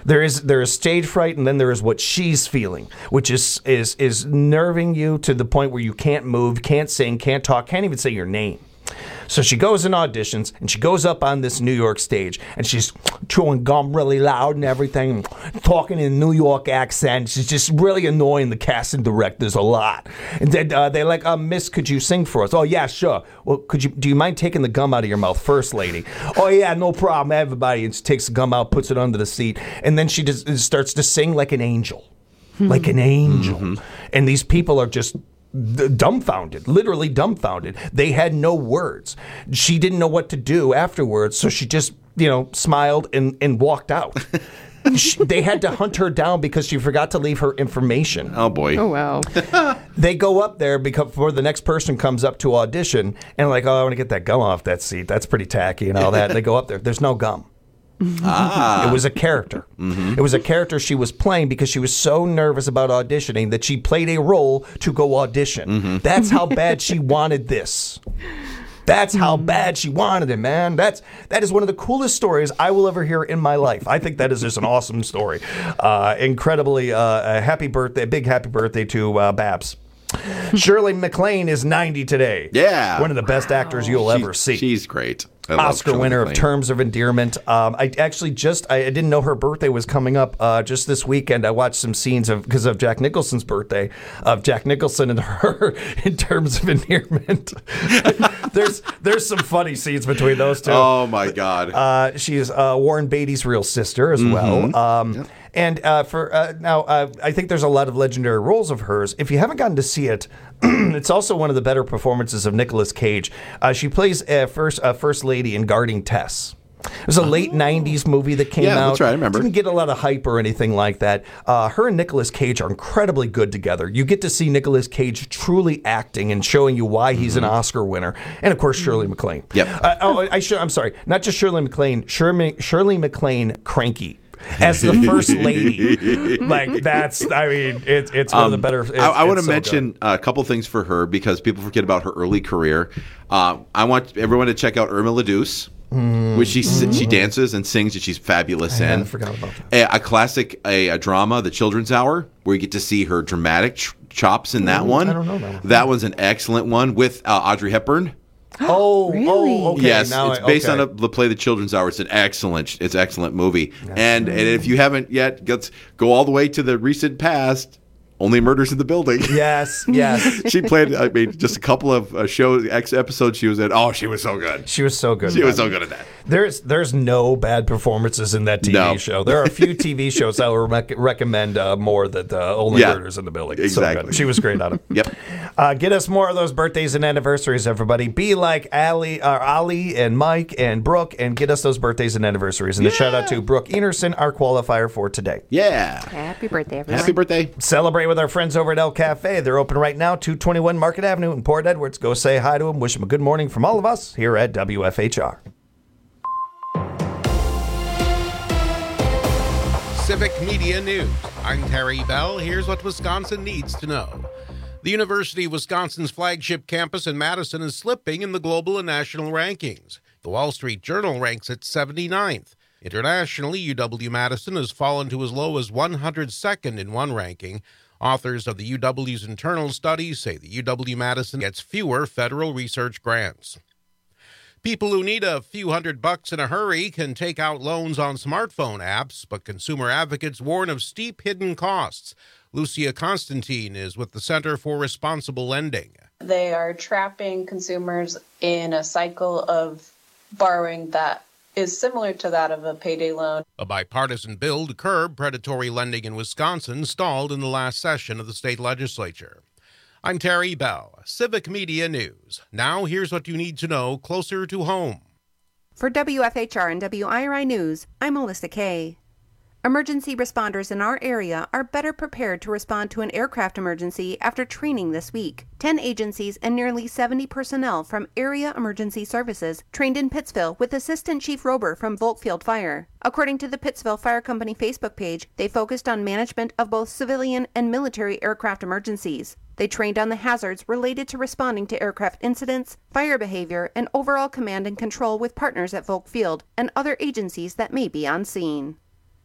There is there is stage fright, and then there is what she's feeling, which is is is nerving you to the point where you can't move, can't sing, can't talk, can't even say your name. So she goes and auditions, and she goes up on this New York stage, and she's chewing gum really loud and everything, talking in a New York accent. She's just really annoying the casting directors a lot. And then uh, they're like, uh, Miss, could you sing for us? Oh, yeah, sure. Well, could you? Do you mind taking the gum out of your mouth first, lady? Oh, yeah, no problem, everybody. And she takes the gum out, puts it under the seat, and then she just starts to sing like an angel. Like an angel. Mm-hmm. And these people are just dumbfounded, literally dumbfounded. They had no words. She didn't know what to do afterwards, so she just, you know, smiled and, and walked out. she, they had to hunt her down because she forgot to leave her information. Oh, boy. Oh, wow. They go up there because before the next person comes up to audition and like, oh, I want to get that gum off that seat. That's pretty tacky and all that. And they go up there. There's no gum. Ah. It was a character. Mm-hmm. It was a character she was playing because she was so nervous about auditioning that she played a role to go audition. Mm-hmm. That's how bad she wanted this. That's how bad she wanted it, man. That's that is one of the coolest stories I will ever hear in my life. I think that is just an awesome story. Uh, incredibly uh, a happy birthday, big happy birthday to uh, Babs. Shirley MacLaine is ninety today. Yeah. One of the best actors you'll She's- ever see. She's great. I love Oscar Shirley winner of MacLaine. Terms of Endearment. Um, I actually just, I, I didn't know her birthday was coming up uh, just this weekend. I watched some scenes of, because of Jack Nicholson's birthday, of Jack Nicholson and her in Terms of Endearment. there's there's some funny scenes between those two. Oh, my God. Uh, she's uh, Warren Beatty's real sister as well. Mhm. Um, Yep. And uh, for uh, now, uh, I think there's a lot of legendary roles of hers. If you haven't gotten to see it, it's also one of the better performances of Nicolas Cage. Uh, she plays uh, first uh, first lady in Guarding Tess. It was a late nineties movie that came Yeah, out. that's right, I remember. Didn't get a lot of hype or anything like that. Uh, her and Nicolas Cage are incredibly good together. You get to see Nicolas Cage truly acting and showing you why he's an Oscar winner. And, of course, Shirley MacLaine. Yep. Uh, oh, I should, I'm sorry. Not just Shirley MacLaine. Shirley, Shirley MacLaine cranky. As the first lady, like that's, I mean, it's it's one of the better. It's, I, I want to it's so mention good. a couple things for her because people forget about her early career. Uh, I want everyone to check out Irma La Douce, Mm. which she she dances and sings, and she's fabulous I in. had forgot about that. A, a classic, a, a drama, The Children's Hour, where you get to see her dramatic ch- chops in that Ooh, one. I don't know that one. That one's an excellent one with uh, Audrey Hepburn. Oh, oh, okay. Yes, now it's I- based okay. on a, the play The Children's Hour. It's an excellent, it's an excellent movie. And, and if you haven't yet, let's go all the way to the recent past. Only Murders in the Building. Yes, yes. She played, I mean, just a couple of uh, show X episodes she was in. Oh, she was so good. She was so good. She at was that. so good at that. There's there's no bad performances in that T V No. show. There are a few T V shows I would rec- recommend uh, more than uh, Only Yeah, Murders in the Building. It's so exactly. good. She was great on it. Yep. Uh, get us more of those birthdays and anniversaries, everybody. Be like Ali, uh, Ali and Mike and Brooke, and get us those birthdays and anniversaries. And a shout out to Brooke Enerson, our qualifier for today. Yeah. Happy birthday, everyone. Happy birthday. Celebrate with our friends over at El Cafe. They're open right now, two twenty-one Market Avenue in Port Edwards. Go say hi to them. Wish them a good morning from all of us here at W F H R. Civic Media News. I'm Terry Bell. Here's what Wisconsin needs to know. The University of Wisconsin's flagship campus in Madison is slipping in the global and national rankings. The Wall Street Journal ranks it seventy-ninth. Internationally, U W-Madison has fallen to as low as one hundred second in one ranking. Authors of the U W's internal studies say the U W-Madison gets fewer federal research grants. People who need a few hundred bucks in a hurry can take out loans on smartphone apps, but consumer advocates warn of steep hidden costs. Lucia Constantine is with the Center for Responsible Lending. They are trapping consumers in a cycle of borrowing that is similar to that of a payday loan. A bipartisan bill to curb predatory lending in Wisconsin stalled in the last session of the state legislature. I'm Terry Bell, Civic Media News. Now here's what you need to know closer to home. For W F H R and W I R I News, I'm Melissa Kay. Emergency responders in our area are better prepared to respond to an aircraft emergency after training this week. Ten agencies and nearly seventy personnel from Area Emergency Services trained in Pittsville with Assistant Chief Rober from Volkfield Fire. According to the Pittsville Fire Company Facebook page, they focused on management of both civilian and military aircraft emergencies. They trained on the hazards related to responding to aircraft incidents, fire behavior, and overall command and control with partners at Volk Field and other agencies that may be on scene.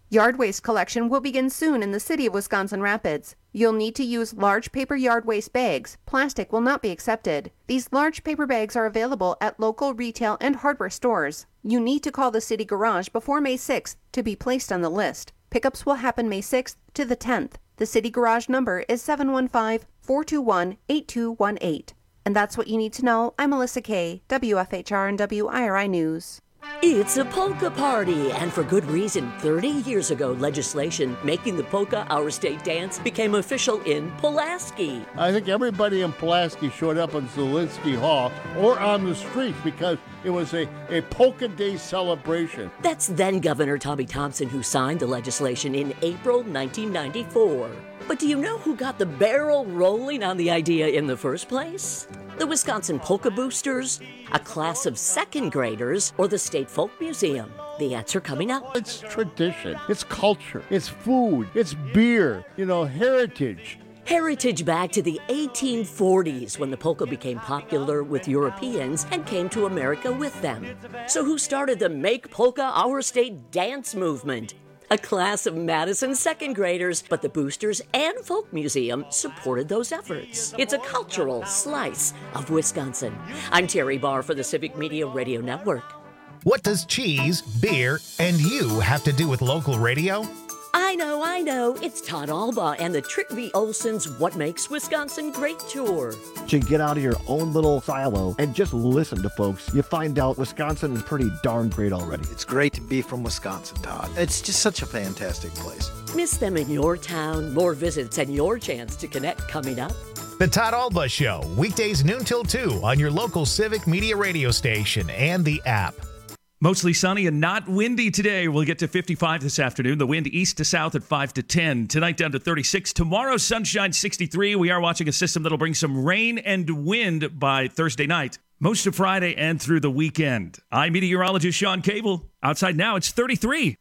Yard waste collection will begin soon in the city of Wisconsin Rapids. You'll need to use large paper yard waste bags. Plastic will not be accepted. These large paper bags are available at local retail and hardware stores. You need to call the city garage before May sixth to be placed on the list. Pickups will happen May sixth to the tenth. The city garage number is seven one five, four two one, eight two one eight. And that's what you need to know. I'm Melissa Kay, W F H R and W I R I News. It's a polka party, and for good reason. thirty years ago, legislation making the polka our state dance became official in Pulaski. I think everybody in Pulaski showed up in Zielinski Hall or on the streets because it was a, a polka day celebration. That's then Governor Tommy Thompson who signed the legislation in April nineteen ninety-four. But do you know who got the barrel rolling on the idea in the first place? The Wisconsin Polka Boosters, a class of second graders, or the State Folk Museum? The answer coming up. It's tradition, it's culture, it's food, it's beer, you know, heritage. Heritage back to the eighteen forties when the polka became popular with Europeans and came to America with them. So who started the Make Polka Our State dance movement? A class of Madison second graders, but the Boosters and Folk Museum supported those efforts. It's a cultural slice of Wisconsin. I'm Terry Barr for the Civic Media Radio Network. What does cheese, beer, and you have to do with local radio? I know, I know. It's Todd Alba and the Trick V. Olson's What Makes Wisconsin Great tour. To get out of your own little silo and just listen to folks, you find out Wisconsin is pretty darn great already. It's great to be from Wisconsin, Todd. It's just such a fantastic place. Miss them in your town. More visits and your chance to connect coming up. The Todd Alba Show, weekdays noon till two on your local Civic Media radio station and the app. Mostly sunny and not windy today. We'll get to fifty-five this afternoon. The wind east to south at five to ten. Tonight down to thirty-six. Tomorrow, sunshine sixty-three. We are watching a system that'll bring some rain and wind by Thursday night. Most of Friday and through the weekend. I'm meteorologist Sean Cable. Outside now, it's thirty-three.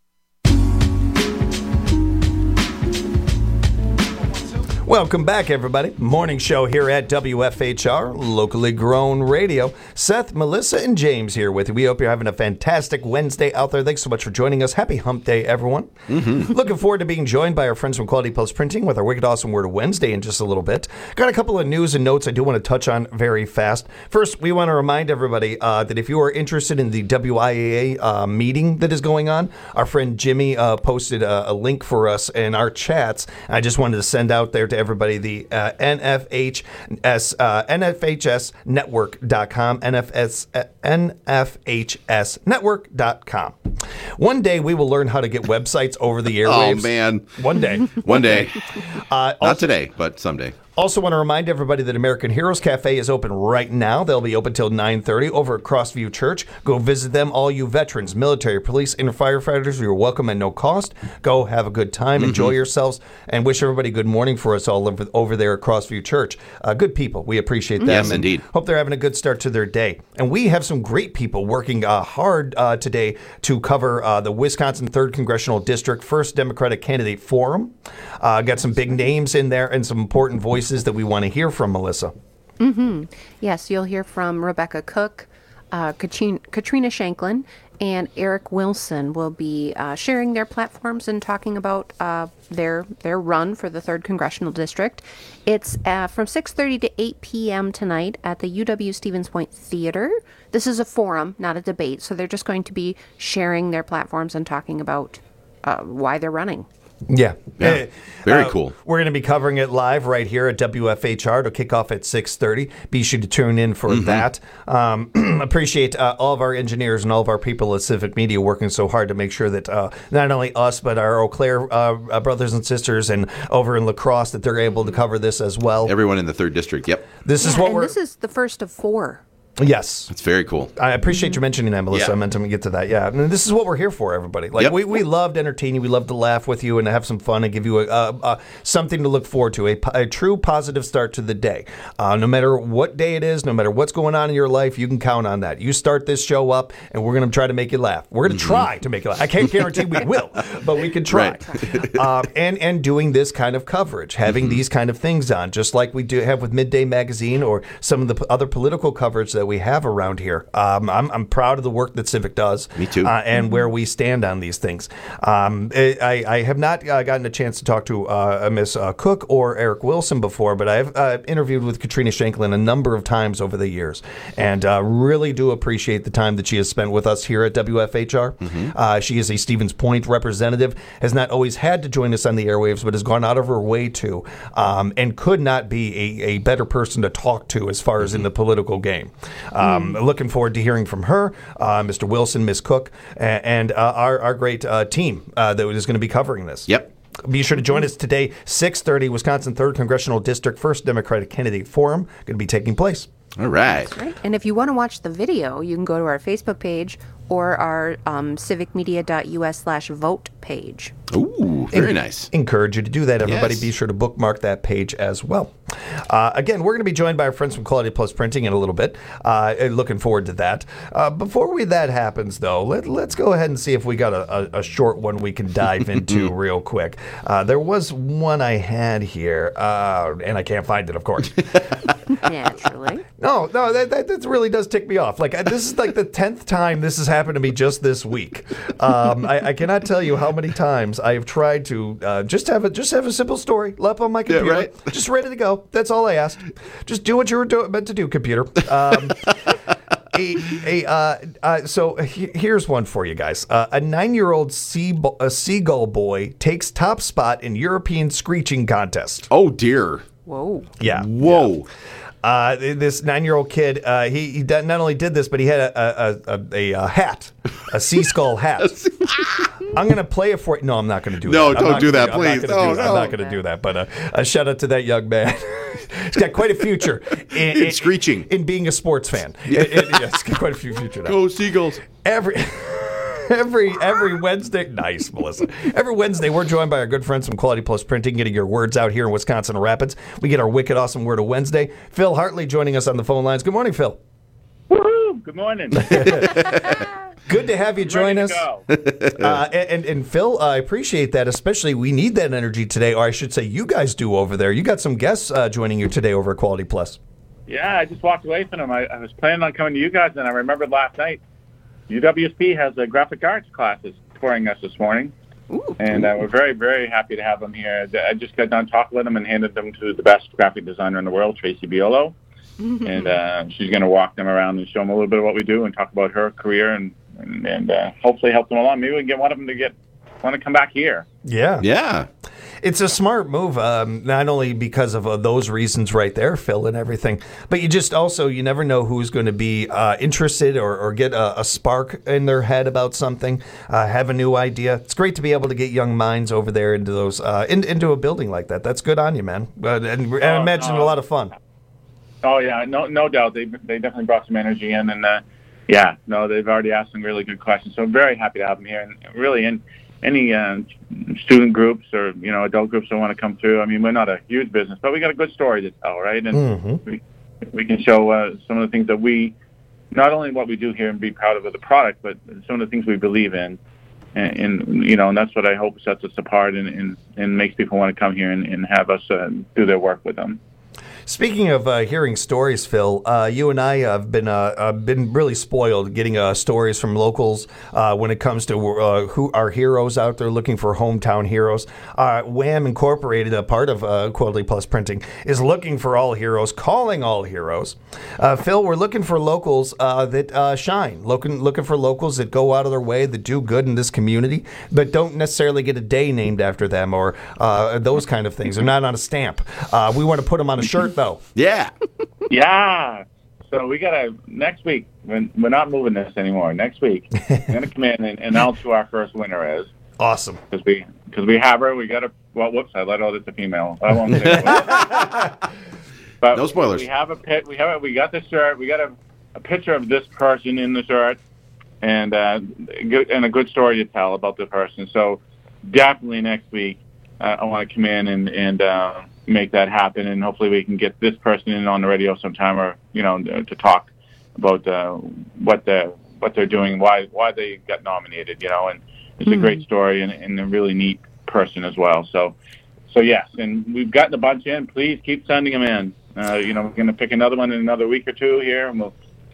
Welcome back, everybody. Morning show here at W F H R, locally grown radio. Seth, Melissa, and James here with you. We hope you're having a fantastic Wednesday out there. Thanks so much for joining us. Happy Hump Day, everyone. Mm-hmm. Looking forward to being joined by our friends from Quality Post Printing with our Wicked Awesome Word of Wednesday in just a little bit. Got a couple of news and notes I do want to touch on very fast. First, we want to remind everybody uh, that if you are interested in the W I A A uh, meeting that is going on, our friend Jimmy uh, posted a, a link for us in our chats. I just wanted to send out there to everybody the uh, N F H S uh, N F H S network dot com N F S uh, N F H S network dot com. One day we will learn how to get websites over the airwaves. Oh man, one day, one day, uh, not also, today, but someday. Also want to remind everybody that American Heroes Cafe is open right now. They'll be open till nine thirty over at Crossview Church. Go visit them. All you veterans, military, police, and firefighters, you're welcome at no cost. Go have a good time, mm-hmm. enjoy yourselves, and wish everybody good morning for us all over, over there at Crossview Church. Uh, good people. We appreciate them. Yes, indeed. Hope they're having a good start to their day. And we have some great people working uh, hard uh, today to cover uh, the Wisconsin third Congressional District First Democratic Candidate Forum. Uh, got some big names in there and some important voices that we want to hear from, Melissa. Mm-hmm. Yes, you'll hear from Rebecca Cook, uh, Katrina, Katrina Shanklin, and Eric Wilson will be uh, sharing their platforms and talking about uh, their their run for the third Congressional District. It's uh, from six thirty to eight p.m. tonight at the U W Stevens Point Theater. This is a forum, not a debate, so they're just going to be sharing their platforms and talking about uh, why they're running. Yeah. yeah. Very uh, cool. We're going to be covering it live right here at W F H R to kick off at six thirty. Be sure to tune in for mm-hmm. that. Um, appreciate uh, all of our engineers and all of our people at Civic Media working so hard to make sure that uh, not only us, but our Eau Claire uh, brothers and sisters and over in La Crosse, that they're able to cover this as well. Everyone in the third district, yep. This yeah, is what and we're... this is the first of four. Yes. It's very cool. I appreciate you mentioning that, Melissa. Yeah. I meant to get to that. Yeah. And this is what we're here for, everybody. Like, yep. we, we love to entertain you. We love to laugh with you and have some fun and give you a, a, a something to look forward to, a, a true positive start to the day. Uh, no matter what day it is, no matter what's going on in your life, you can count on that. You start this show up, and we're going to try to make you laugh. We're going to mm-hmm. try to make you laugh. I can't guarantee we will, but we can try. Right. uh, and, and doing this kind of coverage, having mm-hmm. these kind of things on, just like we do have with Midday Magazine or some of the p- other political coverage that we have around here. Um, I'm, I'm proud of the work that Civic does. Me too. Uh, and where we stand on these things. Um, I, I have not uh, gotten a chance to talk to uh, Miss uh, Cook or Eric Wilson before, but I've uh, interviewed with Katrina Shanklin a number of times over the years, and uh, really do appreciate the time that she has spent with us here at W F H R. Mm-hmm. Uh, she is a Stevens Point representative, has not always had to join us on the airwaves, but has gone out of her way to, um, and could not be a, a better person to talk to as far as in the political game. Um, Mm. Looking forward to hearing from her, uh, Mister Wilson, Miss Cook, and, and uh, our, our great uh, team uh, that is going to be covering this. Yep. Be sure to join us today, six thirty, Wisconsin third Congressional District, First Democratic Candidate Forum, going to be taking place. All right. That's right. And if you want to watch the video, you can go to our Facebook page or our um, civicmedia.us slash vote page. Ooh, very En- nice. Encourage you to do that, everybody. Yes. Be sure to bookmark that page as well. Uh, again, we're going to be joined by our friends from Quality Plus Printing in a little bit. Uh, and looking forward to that. Uh, before we that happens, though, let, let's go ahead and see if we got a, a, a short one we can dive into real quick. Uh, there was one I had here, uh, and I can't find it, of course. Naturally. No, no, that, that, that really does tick me off. Like, this is like the tenth time this has happened to me just this week. Um, I, I cannot tell you how many times I have tried to uh, just have a just have a simple story up on my computer, Yeah, right. just ready to go. That's all I asked. Just do what you were do- meant to do, computer. Um, a, a, uh, uh, so he- here's one for you guys. Uh, a nine-year-old sea- a seagull boy takes top spot in European screeching contest. Oh, dear. Whoa. Yeah. Whoa. Uh, this nine-year-old kid, uh, he, he did- not only did this, but he had a a, a, a, a hat, a sea skull hat. I'm going to play it for you. No, I'm not going to do No, that. I'm don't not do gonna that, I'm not please. gonna Oh, do that. I'm no. not going to do that. But uh, a shout out to that young man. He's got quite a future in, in screeching, in being a sports fan. Yeah. It, it, yeah, he's got quite a few future now. Go Seagulls. Every. Every every Wednesday, nice, Melissa. Every Wednesday, we're joined by our good friends from Quality Plus Printing, getting your words out here in Wisconsin Rapids. We get our wicked awesome word of Wednesday. Phil Hartley joining us on the phone lines. Good morning, Phil. Woohoo! Good morning. Good to have you join Ready us. to go. Uh, and, and, and Phil, I appreciate that. Especially, we need that energy today, or I should say, you guys do over there. You got some guests uh, joining you today over at Quality Plus. Yeah, I just walked away from them. I, I was planning on coming to you guys, and I remembered last night U W S P has a graphic arts classes touring us this morning. Ooh. And uh, we're very, very happy to have them here. I just got done talking with them and handed them to the best graphic designer in the world, Tracy Biolo. and uh, she's going to walk them around and show them a little bit of what we do and talk about her career and, and, and uh, hopefully help them along. Maybe we can get one of them to get want to come back here. Yeah. Yeah. It's a smart move, um, not only because of uh, those reasons right there, Phil, and everything, but you just also, you never know who's going to be uh, interested or, or get a, a spark in their head about something, uh, have a new idea. It's great to be able to get young minds over there into those uh, in, into a building like that. That's good on you, man. Uh, and, and I Oh, imagine no. a lot of fun. Oh, yeah, no no doubt. They they definitely brought some energy in. And, uh, yeah, no, they've already asked some really good questions. So I'm very happy to have them here. And really, in any uh, student groups or, you know, adult groups that want to come through, I mean, we're not a huge business, but we got a good story to tell, right? And Mm-hmm. we, we can show uh, some of the things that we, not only what we do here and be proud of the product, but some of the things we believe in. And, and you know, and that's what I hope sets us apart and, and, and makes people want to come here and, and have us uh, do their work with them. Speaking of uh, hearing stories, Phil, uh, you and I have been uh, uh, been really spoiled getting uh, stories from locals uh, when it comes to uh, who are heroes out there looking for hometown heroes. Uh, Wham Incorporated, a part of uh, Quality Plus Printing, is looking for all heroes, calling all heroes. Uh, Phil, we're looking for locals uh, that uh, shine, looking looking for locals that go out of their way, that do good in this community, but don't necessarily get a day named after them or uh, those kind of things. They're not on a stamp. Uh, we want to put them on a shirt, though. Yeah. Yeah. So we got to, next week, when we're not moving this anymore, next week, we're going to come in and announce who our first winner is. Awesome. Because we, cause we have her. We got to, well, whoops, I let out it's a female. I won't say it. But no spoilers. We have a pit. We have a, we got the shirt. We got a, a picture of this person in the shirt and, uh, good, and a good story to tell about the person. So definitely next week, uh, I want to come in and, and, uh, make that happen, and hopefully we can get this person in on the radio sometime, or you know, to talk about uh, what the what they're doing, why why they got nominated, you know, and it's Mm-hmm. a great story and, and a really neat person as well. So, so yes, and we've gotten a bunch in. Please keep sending them in. Uh, you know, we're going to pick another one in another week or two here, and we'll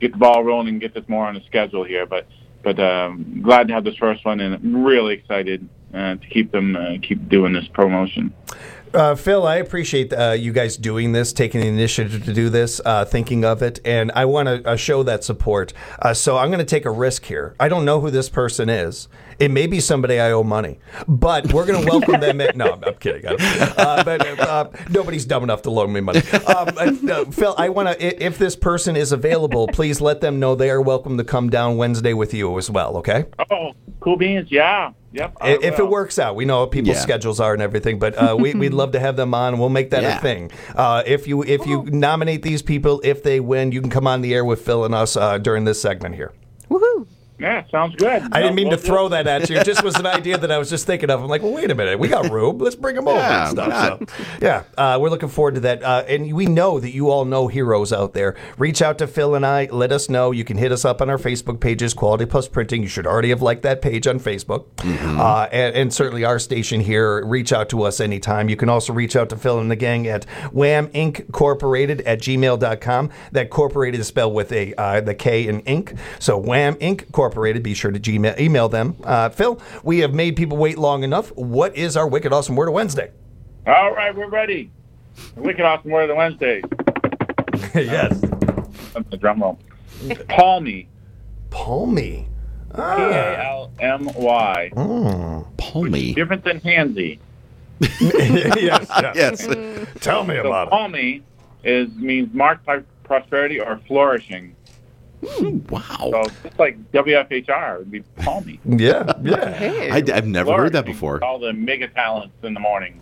get the ball rolling and get this more on the schedule here. But but um, glad to have this first one, and really excited uh, to keep them uh, keep doing this promotion. Uh, Phil, I appreciate uh, you guys doing this, taking the initiative to do this, uh, thinking of it, and I want to uh, show that support. Uh, so I'm going to take a risk here. I don't know who this person is. It may be somebody I owe money, but we're going to welcome them in. No, I'm, I'm kidding. Uh, but uh, nobody's dumb enough to loan me money. Um, uh, Phil, I want to, if this person is available, please let them know they are welcome to come down Wednesday with you as well, okay? Oh, cool beans, yeah. Yep, I If will. it works out, we know what people's Yeah. schedules are and everything, but uh, we, we'd love to have them on. We'll make that Yeah. a thing. Uh, if you if you nominate these people, if they win, you can come on the air with Phil and us uh, during this segment here. Woohoo! Yeah, sounds good. I didn't mean No, to we'll throw do. that at you. It just was an idea that I was just thinking of. I'm like, well, wait a minute. We got room. Let's bring them over Yeah, and stuff. why not? So, yeah, uh, we're looking forward to that. Uh, and we know that you all know heroes out there. Reach out to Phil and I. Let us know. You can hit us up on our Facebook pages, Quality Plus Printing. You should already have liked that page on Facebook. Mm-hmm. Uh, and, and certainly our station here. Reach out to us anytime. You can also reach out to Phil and the gang at Wham Incorporated at gmail dot com. That corporated is spelled with a uh, the K in ink. So Wham Incorporated. Be sure to Gmail, email them. Uh, Phil, we have made people wait long enough. What is our Wicked Awesome Word of Wednesday? All right, we're ready. The Wicked Awesome Word of the Wednesday. Yes. That's the drum roll. Palmy. Palmy. P A L M Y. Palmy. Different than handsy. yes, yes. Yes. Tell me So about it. palmy is means marked by prosperity or flourishing. Wow. So just like W F H R would be palmy. Yeah, yeah. I, have never heard that before. All the mega talents in the morning.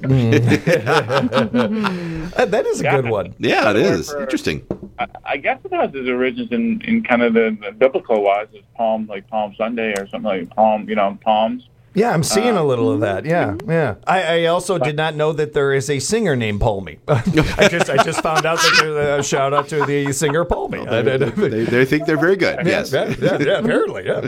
Uh, that is a Yeah. good one. Yeah, it Another word is. for- Interesting. I, I guess it has its origins in, in kind of the, the biblical wise, as Palm, like Palm Sunday or something like Palm, you know, palms. Yeah, I'm seeing Uh, a little of that. Yeah, yeah. I, I also did not know that there is a singer named Palmy. I just I just found out that there's a shout out to the singer Palmy. I- I- They, they think they're very good. Yeah, Yes. yeah, yeah, yeah, apparently, yeah.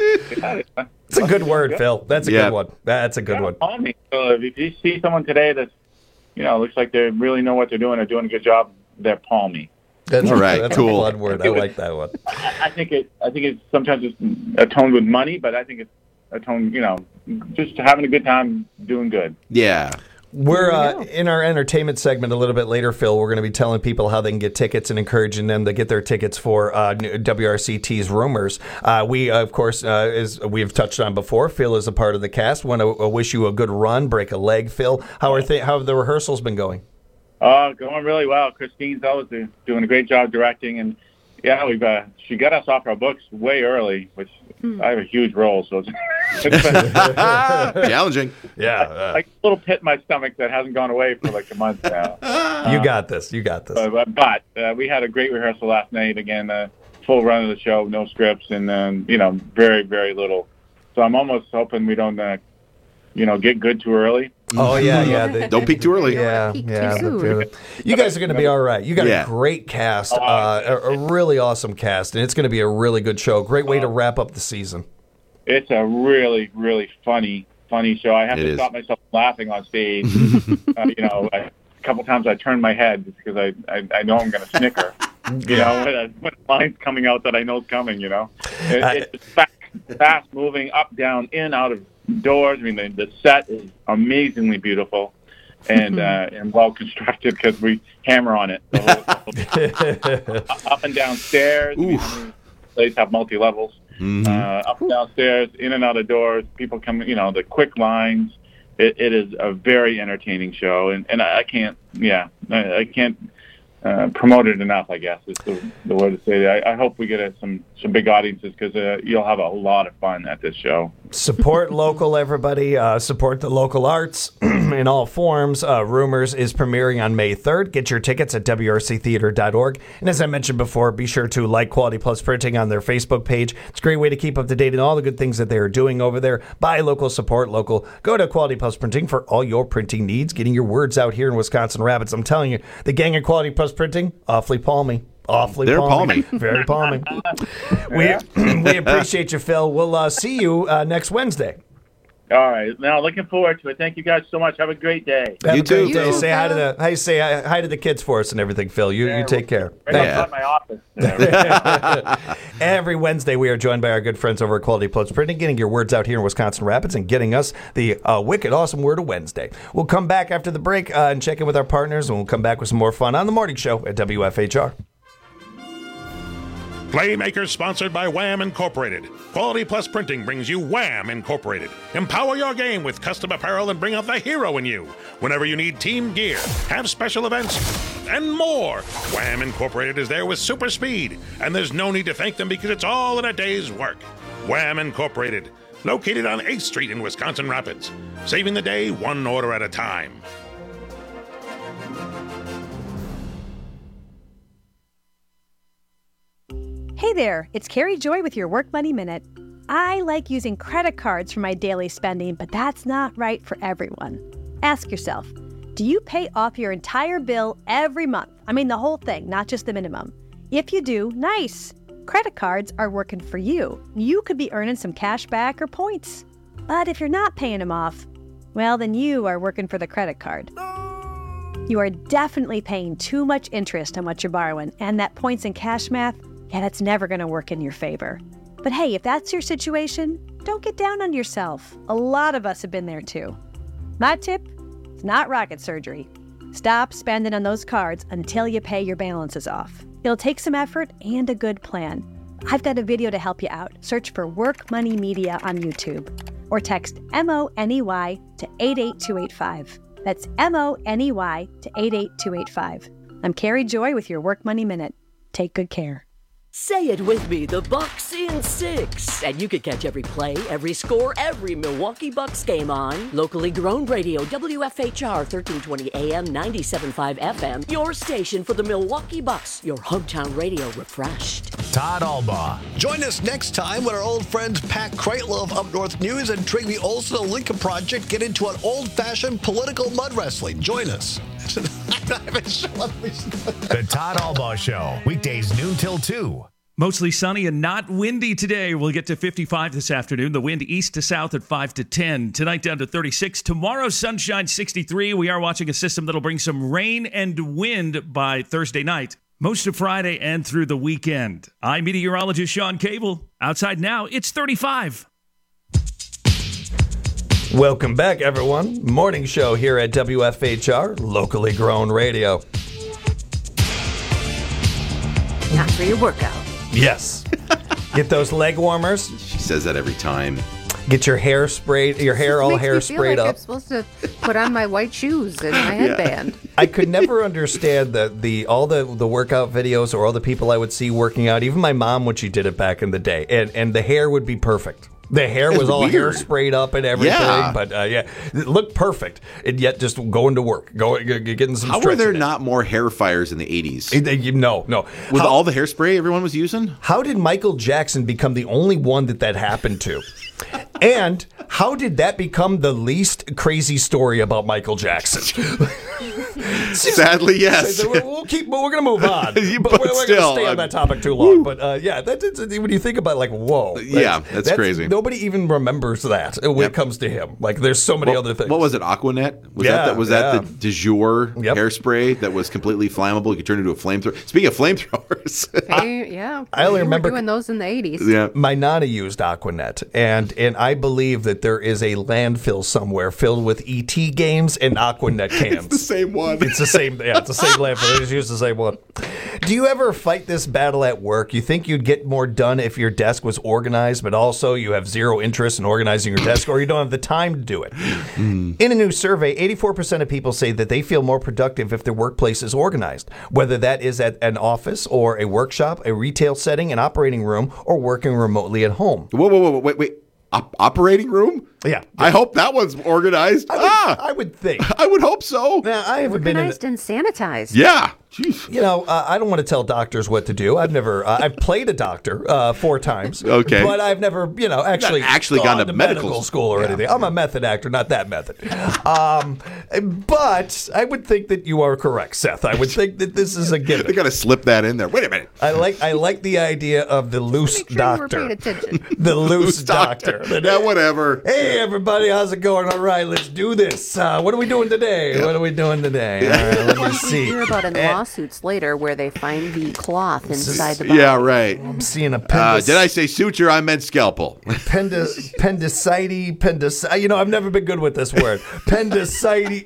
It's a good word, Phil. That's a Yeah. good one. That's a good one. Palmy. So if you see someone today that's, you know, looks like they really know what they're doing, they're doing a good job, they're palmy. That's All right, that's cool. a fun word. I like that one. I, I think it. I think it's sometimes it's atoned with money, but I think it's atoned, you know, just having a good time, doing good. Yeah. We're uh, in our entertainment segment a little bit later, Phil. We're going to be telling people how they can get tickets and encouraging them to get their tickets for uh, W R C T's Rumors. Uh, we, uh, of course, uh, as we've touched on before, Phil is a part of the cast. Want to uh, wish you a good run, break a leg, Phil. How are th- how have the rehearsals been going? Uh, going really well. Christine's always do- doing a great job directing, and yeah, we've uh, she got us off our books way early, which I have a huge role, so it's, it's been Challenging. Yeah, uh, like a little pit in my stomach that hasn't gone away for like a month now. you got this. You got this. Uh, but but uh, we had a great rehearsal last night. Again, uh, full run of the show, no scripts, and um, you know, very very little. So I'm almost hoping we don't, uh, you know, get good too early. Oh yeah, yeah. The, Don't peek too early. Yeah, Peak too yeah. soon. the- you guys are going to be all right. You got Yeah. a great cast, uh, a, a really awesome cast, and it's going to be a really good show. Great way to wrap up the season. It's a really really funny funny show. I have It to is. stop myself laughing on stage. uh, you know, I, a couple times I turn my head because I I, I know I'm going to snicker. You know, when, a- when a line's coming out that I know is coming. You know, it, I- it's fast, fast moving, up down, in, out of doors. I mean, the, the set is amazingly beautiful and uh, and well constructed because we hammer on it. The whole, the whole- up and down stairs. I mean, places have multi levels. Mhm. Uh, up and down stairs, in and out of doors. People come. You know, the quick lines. It, it is a very entertaining show, and, and I can't. Yeah, I, I can't. Uh, promote it enough, I guess, is the, the way to say it. I, I hope we get uh, some, some big audiences because uh, you'll have a lot of fun at this show. Support local, everybody. Uh, support the local arts in all forms. Uh, Rumors is premiering on May third. Get your tickets at W R C theater dot org. And as I mentioned before, be sure to like Quality Plus Printing on their Facebook page. It's a great way to keep up to date on all the good things that they are doing over there. Buy local, support local. Go to Quality Plus Printing for all your printing needs. Getting your words out here in Wisconsin Rapids. I'm telling you, the gang at Quality Plus Printing, awfully palmy. Awfully They're palmy. palmy. Very palmy. we, we appreciate you, Phil. We'll uh, see you uh, next Wednesday. All right. Now, looking forward to it. Thank you guys so much. Have a great day. Have a great day. Say hi to the hi, say hi, hi to the kids for us and everything, Phil. You Yeah, you take care. Right outside my office. Every Wednesday, we are joined by our good friends over at Quality Plus Printing, getting your words out here in Wisconsin Rapids and getting us the uh, wicked awesome word of Wednesday. We'll come back after the break uh, and check in with our partners, and we'll come back with some more fun on the morning show at W F H R. Playmakers sponsored by Wham Incorporated. Quality Plus Printing brings you Wham Incorporated. Empower your game with custom apparel and bring out the hero in you. Whenever you need team gear, have special events, and more, Wham Incorporated is there with super speed. And there's no need to thank them because it's all in a day's work. Wham Incorporated, located on eighth Street in Wisconsin Rapids. Saving the day one order at a time. Hey there, it's Carrie Joy with your Work Money Minute. I like using credit cards for my daily spending, but that's not right for everyone. Ask yourself, do you pay off your entire bill every month? I mean the whole thing, not just the minimum. If you do, nice. Credit cards are working for you. You could be earning some cash back or points. But if you're not paying them off, well, then you are working for the credit card. You are definitely paying too much interest on what you're borrowing, and that points and cash math, yeah, that's never going to work in your favor. But hey, if that's your situation, don't get down on yourself. A lot of us have been there too. My tip, it's not rocket surgery. Stop spending on those cards until you pay your balances off. It'll take some effort and a good plan. I've got a video to help you out. Search for Work Money Media on YouTube or text M O N E Y to eight eight two eight five. That's M O N E Y to eight eight two eight five. I'm Carrie Joy with your Work Money Minute. Take good care. Say it with me, the Bucks in six. And you can catch every play, every score, every Milwaukee Bucks game on locally grown radio, W F H R thirteen twenty A M, ninety-seven point five F M. Your station for the Milwaukee Bucks, your hometown radio refreshed. Todd Albaugh. Join us next time when our old friends Pat Kreitler of Up North News and Trigby Olson of Lincoln Project get into an old-fashioned political mud wrestling. Join us. The Todd Albaugh Show, weekdays noon till two. Mostly sunny and not windy today. We'll get to fifty-five this afternoon. The wind east to south at five to ten. Tonight down to thirty-six. Tomorrow, sunshine sixty-three. We are watching a system that'll bring some rain and wind by Thursday night. Most of Friday and through the weekend. I'm meteorologist Sean Cable. Outside now, it's thirty-five. Welcome back, everyone. Morning show here at W F H R, locally grown radio. Not for your workout. Yes. Get those leg warmers. She says that every time. Get your hair sprayed, your hair all hair sprayed like up. I'm supposed to put on my white shoes and my headband. I could never understand the, the all the, the workout videos or all the people I would see working out. Even my mom when she did it back in the day, and and the hair would be perfect. The hair was It's all weird. hair sprayed up and everything, Yeah. but uh, yeah, it looked perfect. And yet, just going to work, going getting some. How were stretching there in. not more hair fires in the eighties? No, no. With How- all the hairspray everyone was using? How did Michael Jackson become the only one that that happened to? And how did that become the least crazy story about Michael Jackson? Sadly, yes. We'll keep, but we're going to move on. But but we're going to still, stay on I'm- that topic too long. But uh, yeah, that, that's, when you think about it, like, whoa. Yeah, that's crazy. Nobody even remembers that when Yep. it comes to him. Like, there's so many What- other things. What was it? Aquanet? Was Yeah, that the, was yeah. that the du jour hairspray that was completely flammable? You could turn into a flamethrower. Speaking of flamethrowers, Hey, yeah. I only we remember- were doing those in the eighties. yeah. My Nana used Aquanet, and and I believe that there is a landfill somewhere filled with E T games and Aquanet cans. It's the same one. It's the same. Yeah, it's the same landfill. They just use the same one. Do you ever fight this battle at work? You think you'd get more done if your desk was organized, but also you have zero interest in organizing your desk, or you don't have the time to do it. In a new survey, eighty-four percent of people say that they feel more productive if their workplace is organized, whether that is at an office or a workshop, a retail setting, an operating room, or working remotely at home. Whoa, whoa, whoa, wait, wait. Op- operating room? Yeah. I hope that one's organized. I would, ah, I would think. I would hope so. Now, I haven't been in. Organized and sanitized. Yeah. You know, uh, I don't want to tell doctors what to do. I've never, uh, I've played a doctor uh, four times. Okay. But I've never, you know, actually, Not actually gone, gone to to medical medical school or Yeah. anything. I'm a method actor, not that method. Um, but I would think that you are correct, Seth. I would think that this is a given. They got to slip that in there. Wait a minute. I like, I like the idea of the loose doctor. The loose doctor. Yeah, whatever. Hey, everybody, how's it going? All right, let's do this. Uh, what are we doing today? What are we doing today? All right, let me We'll see. hear about in Eh, lawsuits later where they find the cloth inside the body. Yeah, right. I'm seeing a Uh, appendix. did I say suture? I meant scalpel. Pendic- Pendicitis, pendic- You know, I've never been good with this word. Pendicitis.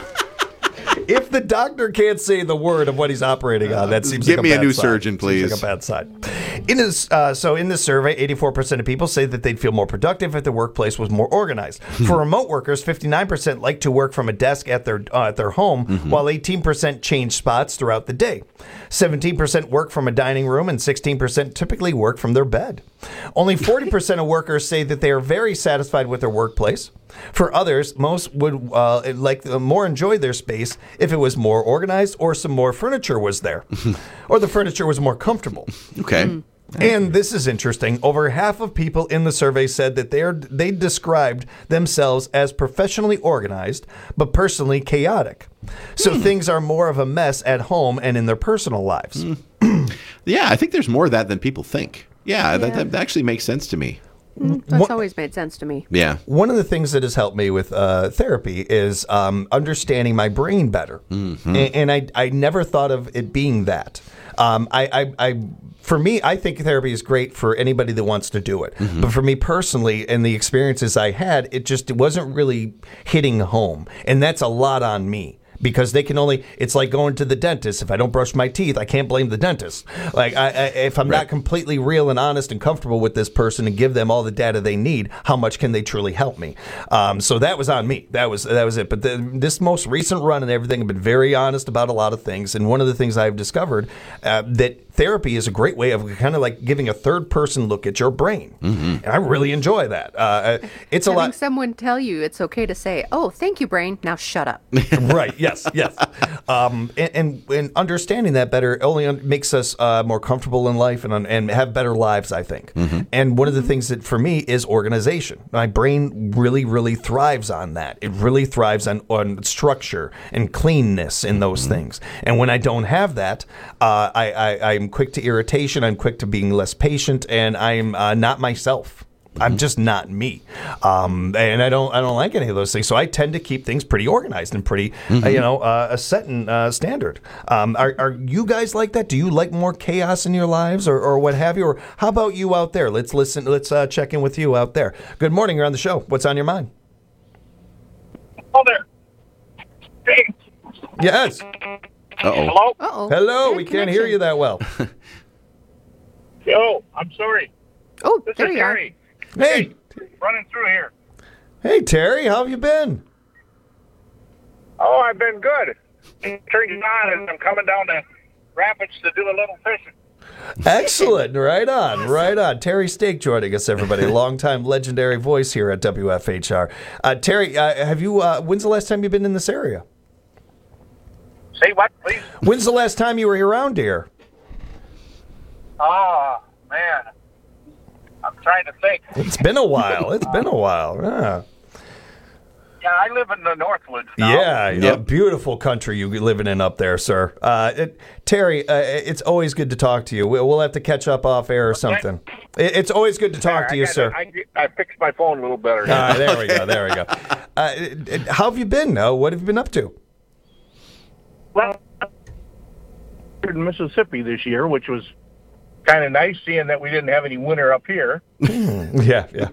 If the doctor can't say the word of what he's operating on, that seems Get like a me a bad new sign. surgeon, Seems please. like a bad sign. In this, uh, so in this survey, eighty-four percent of people say that they'd feel more productive if the workplace was more organized. For remote workers, fifty-nine percent like to work from a desk at their uh, at their home, while eighteen percent change spots throughout the day. seventeen percent work from a dining room, and sixteen percent typically work from their bed. Only forty percent of workers say that they are very satisfied with their workplace. For others, most would uh, like uh, more enjoy their space if it was more organized or some more furniture was there, or the furniture was more comfortable. Okay. Hmm. And this is interesting. Over half of people in the survey said that they are they described themselves as professionally organized, but personally chaotic. So things are more of a mess at home and in their personal lives. Yeah, I think there's more of that than people think. Yeah, Yeah. That, that actually makes sense to me. Mm, That's What- always made sense to me. Yeah. One of the things that has helped me with uh, therapy is um, understanding my brain better, Mm-hmm. and, and I I never thought of it being that. Um, I, I, I for me, I think therapy is great for anybody that wants to do it. Mm-hmm. But for me personally, and the experiences I had, it just it wasn't really hitting home, and that's a lot on me. Because they can only, it's like going to the dentist. If I don't brush my teeth, I can't blame the dentist. Like, I, I, if I'm not completely real and honest and comfortable with this person and give them all the data they need, how much can they truly help me? Um, so that was on me. That was that was it. But the, this most recent run and everything, I've been very honest about a lot of things. And one of the things I've discovered uh, that therapy is a great way of kind of like giving a third person look at your brain. And I really enjoy that. Uh, it's a Having lot. someone tell you it's okay to say, "Oh, thank you, brain. Now shut up." Right. Yes. Yes. Um, and, and and understanding that better only un- makes us uh, more comfortable in life and and have better lives, I think. And one of the things that for me is organization. My brain really, really thrives on that. It really thrives on on structure and cleanness in those things. And when I don't have that, uh, I, I I'm quick to irritation. I'm quick to being less patient, and I'm uh, not myself. I'm just not me, um, and I don't I don't like any of those things. So I tend to keep things pretty organized and pretty, uh, you know, uh, a set and uh, standard. Um, are, are you guys like that? Do you like more chaos in your lives, or, or what have you? Or how about you out there? Let's listen. Let's uh, check in with you out there. Good morning. You're on the show. What's on your mind? Oh, there. Hey. Yes. Uh-oh. Hello? Uh-oh. Hello. We can't hear you that well. Yo, I'm sorry. Oh, This there is you are. Terry. Hey. Running through here. Hey, Terry. How have you been? Oh, I've been good. Turning on and I'm coming down to Rapids to do a little fishing. Excellent. Right on. Right on. Terry Stake joining us, everybody. Longtime legendary voice here at W F H R. Uh, Terry, uh, have you? Uh, when's the last time you've been in this area? Say what, please? When's the last time you were around here? Oh, man. I'm trying to think. It's been a while. It's been a while. Yeah. Yeah, I live in the Northwoods now. Yeah, yeah, beautiful country you living in up there, sir. Uh, it, Terry, uh, it's always good to talk to you. We'll we'll have to catch up off air or something. It, it's always good to talk to I you, got- sir. I, I fixed my phone a little better. All right, there we go. There we go. Uh, it- it- how have you been? Uh, what have you been up to? Well, in Mississippi this year, which was kind of nice, seeing that we didn't have any winter up here. Yeah, yeah.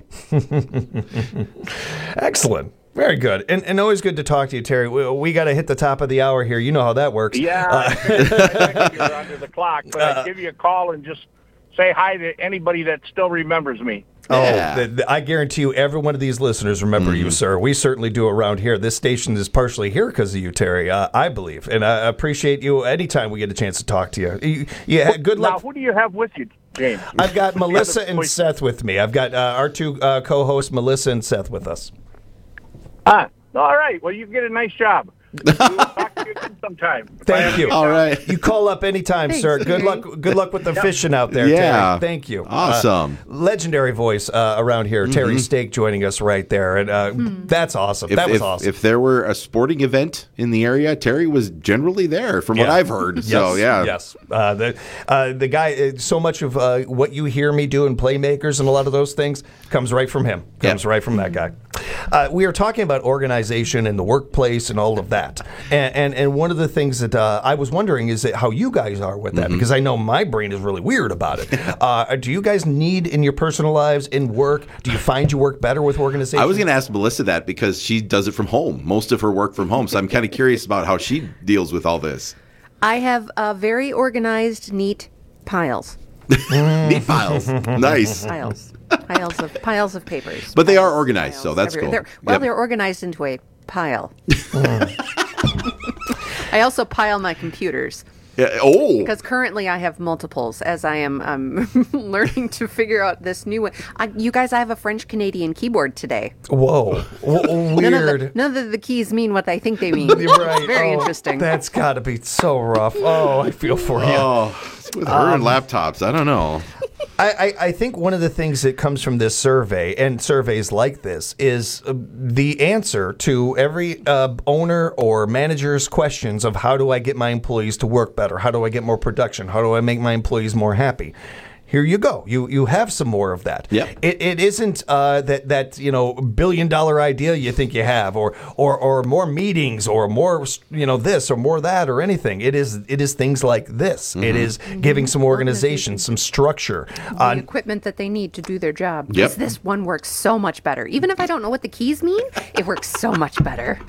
Excellent. Very good. And and always good to talk to you, Terry. We, we got to hit the top of the hour here. You know how that works. Yeah, Uh, you're under the clock, but I'd give you a call and just say hi to anybody that still remembers me. Oh, the, the, I guarantee you, every one of these listeners remember you, sir. We certainly do around here. This station is partially here because of you, Terry, uh, I believe. And I appreciate you anytime we get a chance to talk to you. you yeah, good Now, luck. who do you have with you, James? I've got The Melissa other and voice- Seth with me. I've got uh, our two uh, co-hosts, Melissa and Seth, with us. Ah, all right. Well, you get a nice job. We will talk to sometime. Thank you. All right. You call up anytime, Thanks, sir. Good Terry. luck. Good luck with the Yep. fishing out there, Yeah. Terry. Thank you. Awesome. Uh, legendary voice uh, around here, Terry Mhm. Stake, joining us right there, and uh, that's awesome. If, that was if, awesome. if there were a sporting event in the area, Terry was generally there, from what Yeah. I've heard. So Yes, yeah, yes. Uh, the uh, the guy. Uh, so much of uh, what you hear me do in Playmakers and a lot of those things comes right from him. Comes right from that guy. Uh, we are talking about organization in the workplace and all of that. And and, and one of the things that uh, I was wondering is that how you guys are with that, Mm-hmm. because I know my brain is really weird about it. uh, do you guys need in your personal lives, in work? Do you find you work better with organization? I was going to ask Melissa that because she does it from home, most of her work from home. So I'm kind of curious about how she deals with all this. I have uh, very organized, neat piles. Neat piles, nice. Piles, piles of piles of papers. But they are organized, so that's Everywhere. cool. They're, well, Yep. they're organized into a pile. I also pile my computers. Yeah, oh, Because currently I have multiples as I am um, learning to figure out this new one. I, you guys, I have a French Canadian keyboard today. Whoa, w- None of, weird. the, none of the keys mean what I think they mean. Right. Very Oh, interesting. That's got to be so rough. Oh, I feel for you. Oh, with her and laptops, I don't know. I, I, I think one of the things that comes from this survey and surveys like this is uh, the answer to every uh, owner or manager's questions of how do I get my employees to work better? How do I get more production? How do I make my employees more happy? Here you go. You you have some more of that. Yeah. It, it isn't uh, that that you know billion dollar idea you think you have, or or or more meetings, or more you know this or more that or anything. It is it is things like this. It is giving some organization, some structure. the Uh, equipment that they need to do their job. Yep. This, this one works so much better. Even if I don't know what the keys mean, it works so much better.